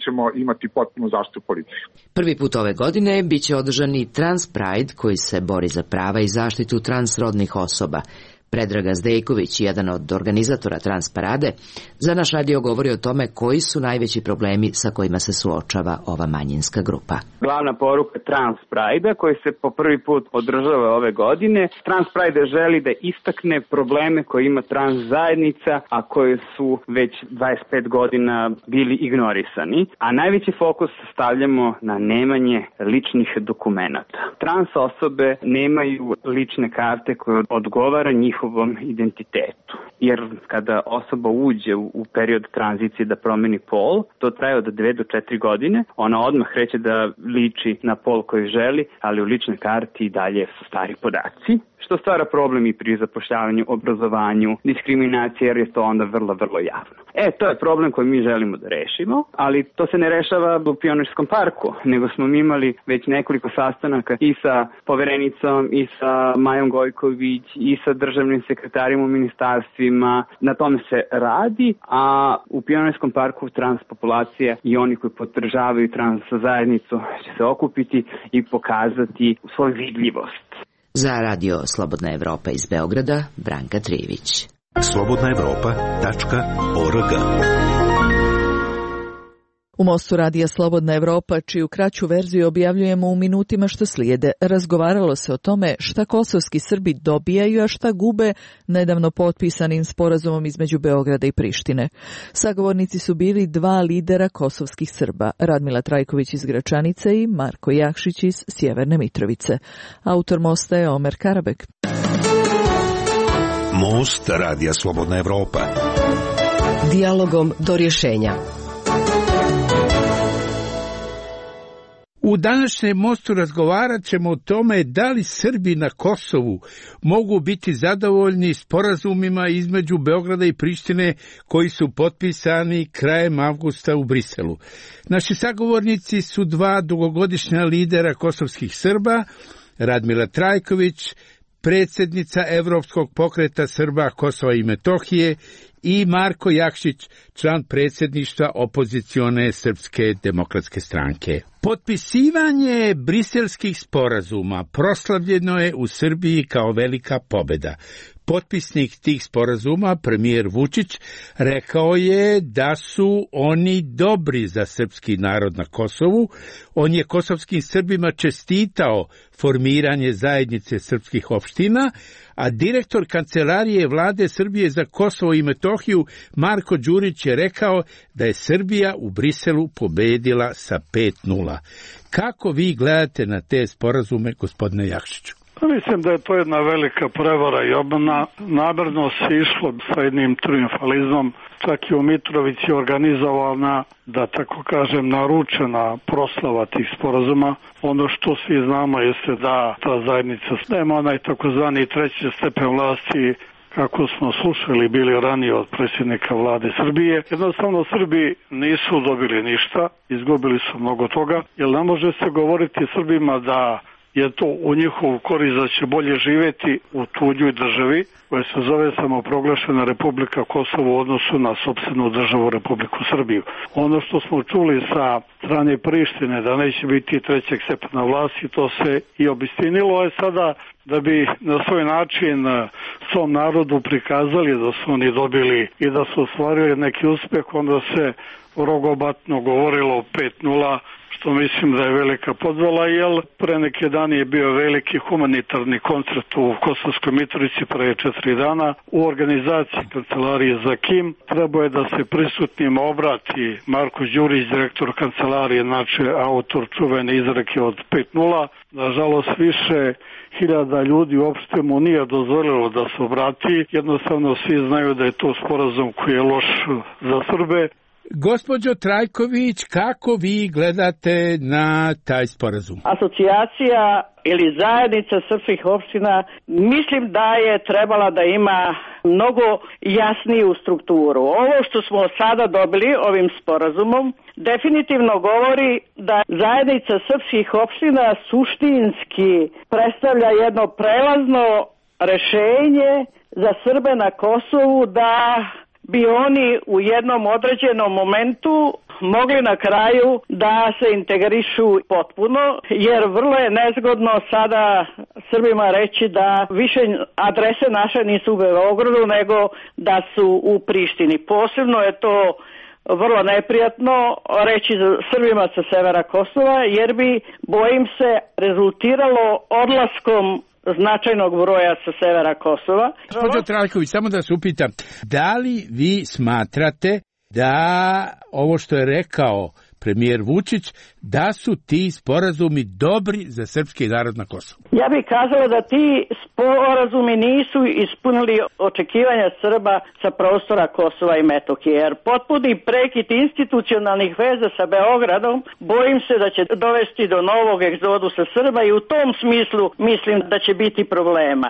imati potpunu zaštitu policije.
Prvi put ove godine biće održan i Trans Pride koji se bori za prava i zaštitu transrodnih osoba. Predraga Zdejković, jedan od organizatora Trans Parade, za naš radio govori o tome koji su najveći problemi sa kojima se suočava ova manjinska grupa.
Glavna poruka Trans Pride koji se po prvi put održava ove godine. Trans Pride želi da istakne probleme koje ima trans zajednica, a koje su već dvadeset pet godina bili ignorisani. A najveći fokus stavljamo na nemanje ličnih dokumenata. Trans osobe nemaju lične karte koje odgovara njih njihovom identitetu. Jer kada osoba uđe u period tranzicije da promeni pol, to traje od dve do četiri godine, ona odmah kreće da liči na pol koji želi, ali u ličnoj karti i dalje su stari podaci, što stvara problem i pri zapošljavanju, obrazovanju, diskriminaciji, jer je to onda vrlo, vrlo javno. E, to je problem koji mi želimo da rešimo, ali to se ne rešava u Pionirskom parku, nego smo mi imali već nekoliko sastanaka i sa poverenicom, i sa Majom Gojković, i sa državnim sekretarima u ministarstvima. Na tome se radi, a u Pionirskom parku trans populacija i oni koji podržavaju trans zajednicu će se okupiti i pokazati svoju vidljivost.
Za radio Slobodna Evropa iz Beograda, Branka Trivić.
slobodna evropa tačka org.
U Mostu radija Slobodna Evropa, čiju kraću verziju objavljujemo u minutima što slijede, razgovaralo se o tome šta kosovski Srbi dobijaju, a šta gube nedavno potpisanim sporazumom između Beograda i Prištine. Sagovornici su bili dva lidera kosovskih Srba, Radmila Trajković iz Gračanice i Marko Jakšić iz Sjeverne Mitrovice. Autor Mosta je Omer Karabek.
Most radija Slobodna Evropa.
Dijalogom do rješenja.
U današnjem Mostu razgovarat ćemo o tome da li Srbi na Kosovu mogu biti zadovoljni sporazumima između Beograda i Prištine koji su potpisani krajem avgusta u Briselu. Naši sagovornici su dva dugogodišnja lidera kosovskih Srba, Radmila Trajković, predsjednica Evropskog pokreta Srba Kosova i Metohije, i Marko Jakšić, član predsjedništva opozicione Srpske demokratske stranke. Potpisivanje briselskih sporazuma proslavljeno je u Srbiji kao velika pobjeda. Potpisnik tih sporazuma, premijer Vučić, rekao je da su oni dobri za srpski narod na Kosovu. On je kosovskim Srbima čestitao formiranje zajednice srpskih opština, a direktor Kancelarije Vlade Srbije za Kosovo i Metohiju Marko Đurić je rekao da je Srbija u Briselu pobedila sa pet nula. Kako vi gledate na te sporazume, gospodine Jakšiću?
Mislim da je to jedna velika prevara i obmana. Namerno se išlo sa jednim triumfalizmom, čak i u Mitrovici organizovana, da tako kažem, naručena proslava tih sporazuma. Ono što svi znamo jeste da ta zajednica nema onaj takozvani treći stepen vlasti, kako smo slušali bili ranije od predsjednika vlade Srbije. Jednostavno Srbi nisu dobili ništa, izgubili su mnogo toga, jer ne može se govoriti Srbima da je to u njihovu korist da će bolje živjeti u tuđoj državi koja se zove samoproglašena Republika Kosovo u odnosu na sopstvenu državu Republiku Srbiju. Ono što smo čuli sa strane Prištine da neće biti trećeg stepena vlasti, to se i obistinilo, je sada da bi na svoj način svom narodu prikazali da su oni dobili i da su ostvarili neki uspjeh, onda se rogobatno govorilo pet nula, što mislim da je velika podvala, jer pre neke dani je bio veliki humanitarni koncert u Kosovskoj Mitrovici pre četiri dana u organizaciji Kancelarije za Kim. Trebao je da se prisutnima obrati Marko Đurić, direktor Kancelarije, znači autor čuvene izreke od pet nula. Nažalost, više hiljada ljudi uopšte mu nije dozvolilo da se obrati. Jednostavno svi znaju da je to sporazum koji je loš za Srbe.
Gospođo Trajković, kako vi gledate na taj sporazum?
Asocijacija ili zajednica srpskih opština mislim da je trebala da ima mnogo jasniju strukturu. Ovo što smo sada dobili ovim sporazumom definitivno govori da zajednica srpskih opština suštinski predstavlja jedno prelazno rešenje za Srbe na Kosovu da bi oni u jednom određenom momentu mogli na kraju da se integrišu potpuno, jer vrlo je nezgodno sada Srbima reći da više adrese naše nisu u Beogradu nego da su u Prištini. Posebno je to vrlo neprijatno reći Srbima sa severa Kosova, jer bi, bojim se, rezultiralo odlaskom značajnog broja sa severa Kosova.
Gospođo Trajković, samo da se upitam, da li vi smatrate da ovo što je rekao premijer Vučić, da su ti sporazumi dobri za srpski narod na Kosovu?
Ja bih kazala da ti sporazumi nisu ispunili očekivanja Srba sa prostora Kosova i Metohije, jer potpuni prekid institucionalnih veza sa Beogradom bojim se da će dovesti do novog egzodusa Srba i u tom smislu mislim da će biti problema.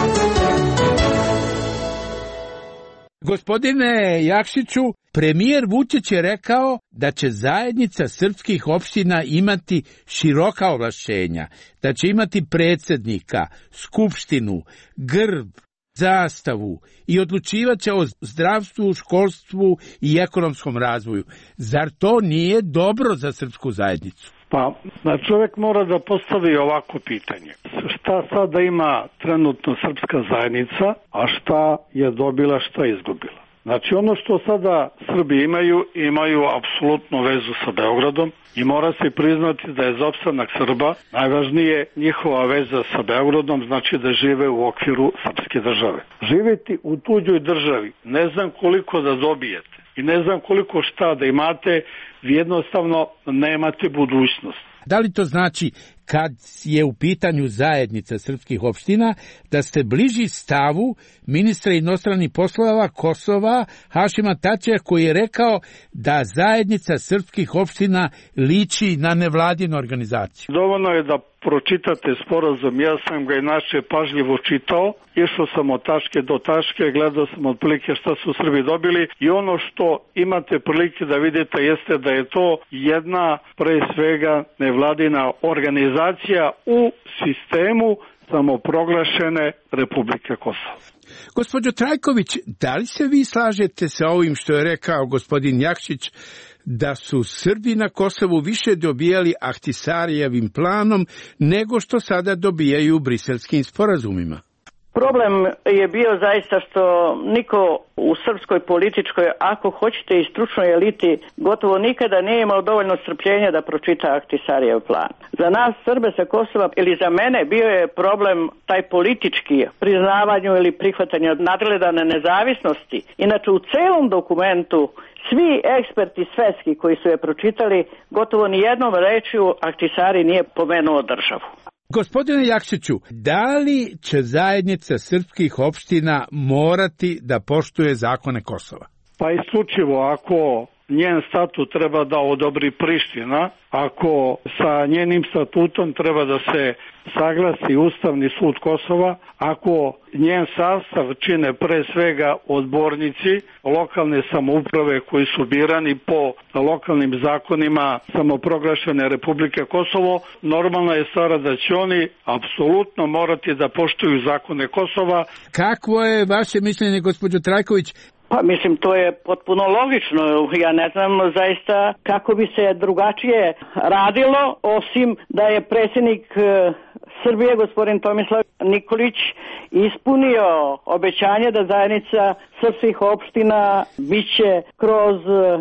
Gospodine Jakšiću, premijer Vučić je rekao da će zajednica srpskih opština imati široka ovlašćenja, da će imati predsjednika, skupštinu, grb, zastavu i odlučivaće o zdravstvu, školstvu i ekonomskom razvoju. Zar to nije dobro za srpsku zajednicu?
Pa, čovjek mora da postavi ovako pitanje. Šta sada ima trenutno srpska zajednica, a šta je dobila, šta je izgubila? Znači, ono što sada Srbi imaju, imaju apsolutnu vezu sa Beogradom i mora se priznati da je za opstanak Srba najvažnije njihova veza sa Beogradom, znači da žive u okviru srpske države. Živjeti u tuđoj državi, ne znam koliko da dobijete i ne znam koliko šta da imate, vi jednostavno nemate budućnost.
Da li to znači, kad je u pitanju zajednica srpskih opština, da ste bliži stavu ministra inostranih poslova Kosova Hašima Tačija, koji je rekao da zajednica srpskih opština liči na nevladinu organizaciju?
Dovoljno je da pročitate sporazum, ja sam ga inače pažljivo čitao, išao sam od tačke do tačke, gledao sam otprilike šta su Srbi dobili i ono što imate prilike da vidite jeste da je to jedna pre svega nevladina organizacija u sistemu samoproglašene Republike Kosovo.
Gospođo Trajković, da li se vi slažete sa ovim što je rekao gospodin Jakšić, da su Srbi na Kosovu više dobijali Ahtisarijevim planom nego što sada dobijaju briselskim sporazumima?
Problem je bio zaista što niko u srpskoj političkoj, ako hoćete i stručnoj eliti, gotovo nikada nije imao dovoljno strpljenja da pročita Ahtisarijev plan. Za nas Srbe sa Kosova ili za mene bio je problem taj politički priznavanju ili prihvatanju nadgledane nezavisnosti. Inače u celom dokumentu svi eksperti svetski koji su je pročitali, gotovo ni jednom rečju Ahtisari nije pomenuo državu.
Gospodine Jakšiću, da li će zajednica srpskih opština morati da poštuje zakone Kosova?
Pa isključivo ako njen statut treba da odobri Priština, ako sa njenim statutom treba da se saglasi Ustavni sud Kosova, ako njen sastav čine pre svega odbornici lokalne samouprave koji su birani po lokalnim zakonima samoproglašene Republike Kosovo, normalna je stvar da će oni apsolutno morati da poštuju zakone Kosova.
Kakvo je vaše mišljenje, gospođo Trajković?
Pa mislim, to je potpuno logično. Ja ne znam zaista kako bi se drugačije radilo, osim da je predsjednik Srbije, gospodin Tomislav Nikolić, ispunio obećanje da zajednica srpskih opština biće kroz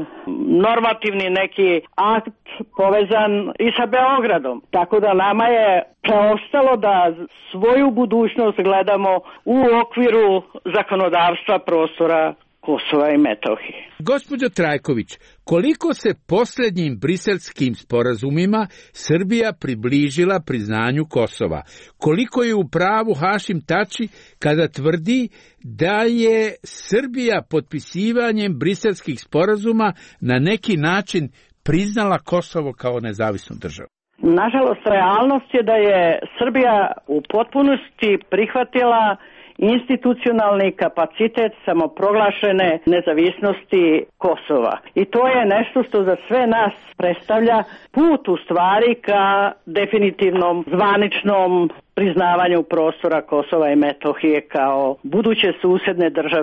normativni neki akt povezan i sa Beogradom. Tako da nama je preostalo da svoju budućnost gledamo u okviru zakonodavstva prostora Kosova i Metohije.
Gospođo Trajković, koliko se posljednjim briselskim sporazumima Srbija približila priznanju Kosova? Koliko je u pravu Hašim Tači kada tvrdi da je Srbija potpisivanjem briselskih sporazuma na neki način priznala Kosovo kao nezavisnu državu?
Nažalost, realnost je da je Srbija u potpunosti prihvatila institucionalni kapacitet samoproglašene nezavisnosti Kosova. I to je nešto što za sve nas predstavlja put u stvari ka definitivnom zvaničnom priznavanju prostora Kosova i Metohije kao buduće susjedne države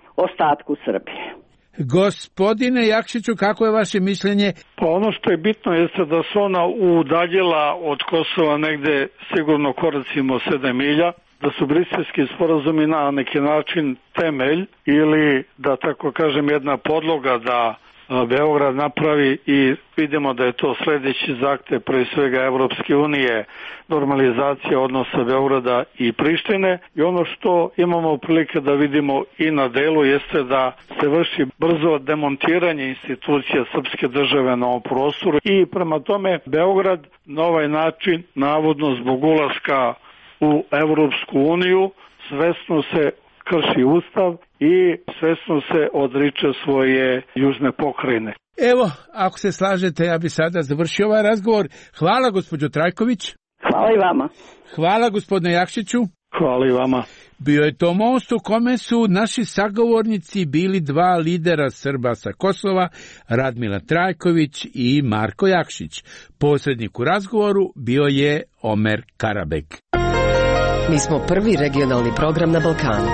ostatku Srbije.
Gospodine Jakšiću, kako je vaše mišljenje?
Pa ono što je bitno jeste da su ona udaljila od Kosova negde sigurno koracimo sedam milja, da su briselski sporazumi na neki način temelj ili da tako kažem jedna podloga da Beograd napravi i vidimo da je to sledeći zahtev pre svega Evropske unije, normalizacija odnosa Beograda i Prištine i ono što imamo prilike da vidimo i na delu jeste da se vrši brzo demontiranje institucija srpske države na ovom prostoru i prema tome Beograd na ovaj način navodno zbog ulaska u Evropsku uniju svesno se krši ustav i svesno se odriče svoje južne pokrajine.
Evo, ako se slažete, ja bi sada završio ovaj razgovor. Hvala, gospođo Trajković.
Hvala i vama.
Hvala, gospodine Jakšiću.
Hvala i vama.
Bio je to most u kome su naši sagovornici bili dva lidera Srba sa Kosova, Radmila Trajković i Marko Jakšić. Posrednik u razgovoru bio je Omer Karabek.
Mi smo prvi regionalni program na Balkanu.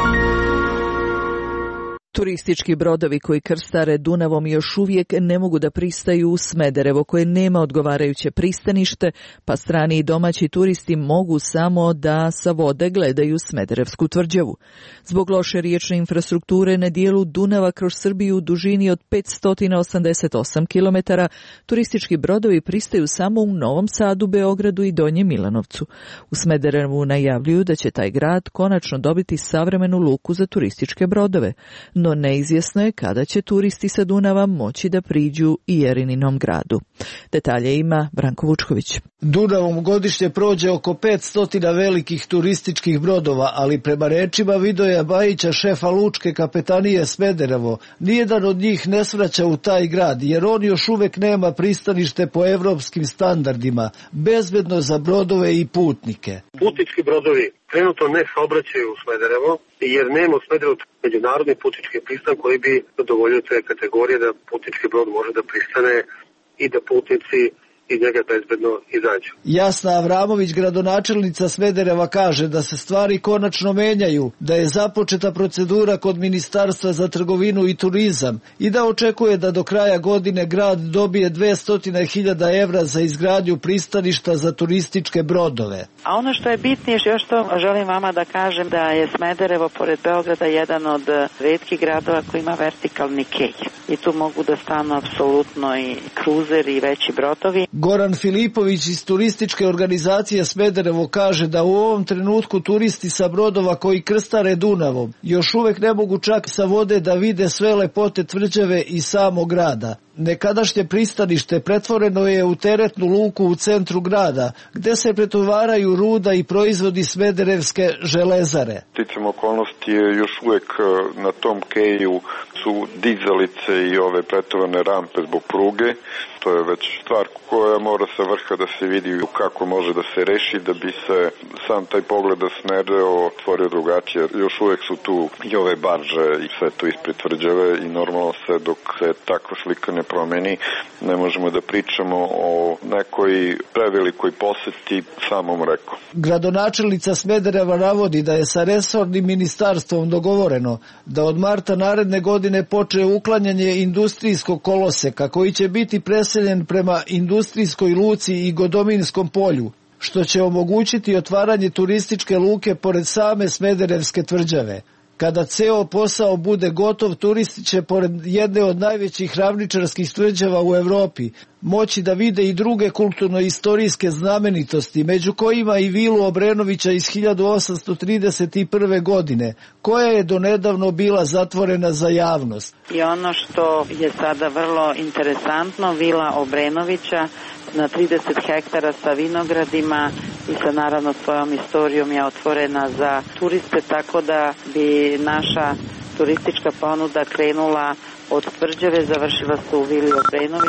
Turistički brodovi koji krstare Dunavom još uvijek ne mogu da pristaju u Smederevo koje nema odgovarajuće pristanište, pa strani i domaći turisti mogu samo da sa vode gledaju Smederevsku tvrđavu. Zbog loše riječne infrastrukture na dijelu Dunava kroz Srbiju u dužini od petsto osamdeset osam kilometara, turistički brodovi pristaju samo u Novom Sadu, Beogradu i Donjem Milanovcu. U Smederevu najavljuju da će taj grad konačno dobiti savremenu luku za turističke brodove, no neizvjesno je kada će turisti sa Dunava moći da priđu i Jerininom gradu. Detalje ima Branko Vučković.
Dunavom godišnje prođe oko petsto velikih turističkih brodova, ali prema rečima Vidoja Bajića, šefa lučke kapetanije Smederevo, nijedan od njih ne svraća u taj grad, jer on još uvek nema pristanište po evropskim standardima, bezbedno za brodove i putnike.
Putnički brodovi trenutno ne saobraćaju u Smederevo, jer nema u Smederevu međunarodni putnički pristan koji bi zadovoljio te kategorije da putnički brod može da pristane i da putnici iz njega bezbedno izađu.
Jasna Avramović, gradonačelnica Smedereva, kaže da se stvari konačno menjaju, da je započeta procedura kod Ministarstva za trgovinu i turizam i da očekuje da do kraja godine grad dobije dvesta hiljada evra za izgradnju pristaništa za turističke brodove.
A ono što je bitnije, još što želim vama da kažem, da je Smederevo pored Beograda jedan od retkih gradova koji ima vertikalni kej. I tu mogu da stanu apsolutno i kruzeri i veći brodovi.
Goran Filipović iz turističke organizacije Smederevo kaže da u ovom trenutku turisti sa brodova koji krstare Dunavom još uvek ne mogu čak sa vode da vide sve lepote tvrđave i samog grada. Nekadašnje pristanište pretvoreno je u teretnu luku u centru grada, gde se pretovaraju ruda i proizvodi Smederevske železare.
Sticam okolnosti je još uvek na tom keju su dizalice i ove pretovarne rampe zbog pruge. To je već stvar koja mora sa vrha da se vidi kako može da se reši da bi se sam taj pogled da Smederevo otvorio drugačije. Još uvek su tu i ove barže i sve to ispred tvrđave i normalno se dok se takva slika ne promeni ne možemo da pričamo o nekoj prevelikoj poseti samom reku.
Gradonačelnica Smedereva navodi da je sa resornim ministarstvom dogovoreno da od marta naredne godine počne uklanjanje industrijskog koloseka koji će biti preseljen prema industrijskoj luci i Godominskom polju, što će omogućiti otvaranje turističke luke pored same Smederevske tvrđave. Kada ceo posao bude gotov, turisti će pored jedne od najvećih ravničarskih tvrđava u Evropi moći da vide i druge kulturno-istorijske znamenitosti, među kojima i vilu Obrenovića iz hiljadu osamsto trideset prve. godine, koja je donedavno bila zatvorena za javnost.
I ono što je sada vrlo interesantno, vila Obrenovića na trideset hektara sa vinogradima i sa naravno svojom istorijom je otvorena za turiste, tako da bi naša turistička ponuda krenula od tvrđave, završila se u vili Obrenović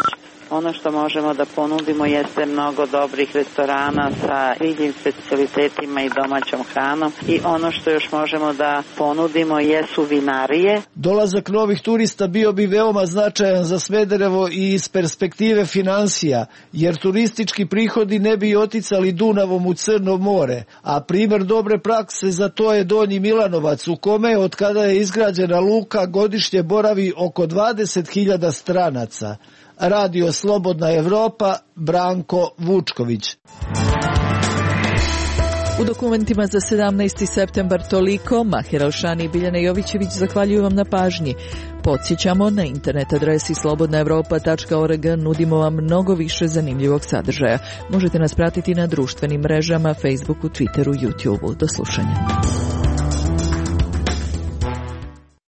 Ono što možemo da ponudimo jeste mnogo dobrih restorana sa ribljim specijalitetima i domaćom hranom i ono što još možemo da ponudimo jesu vinarije.
Dolazak novih turista bio bi veoma značajan za Smederevo i iz perspektive finansija, jer turistički prihodi ne bi oticali Dunavom u Crno more, a primer dobre prakse za to je Donji Milanovac, u kome od kada je izgrađena luka godišnje boravi oko dvadeset hiljada stranaca. Radio Slobodna Evropa, Branko Vučković.
U dokumentima za sedamnaesti septembar toliko. Mahir Alšani i Biljana Jovićević zahvaljuju vam na pažnji. Podsjećamo, na internet adresi slobodna evropa tačka org nudimo vam mnogo više zanimljivog sadržaja. Možete nas pratiti na društvenim mrežama, Facebooku, Twitteru, YouTubeu. Do slušanja.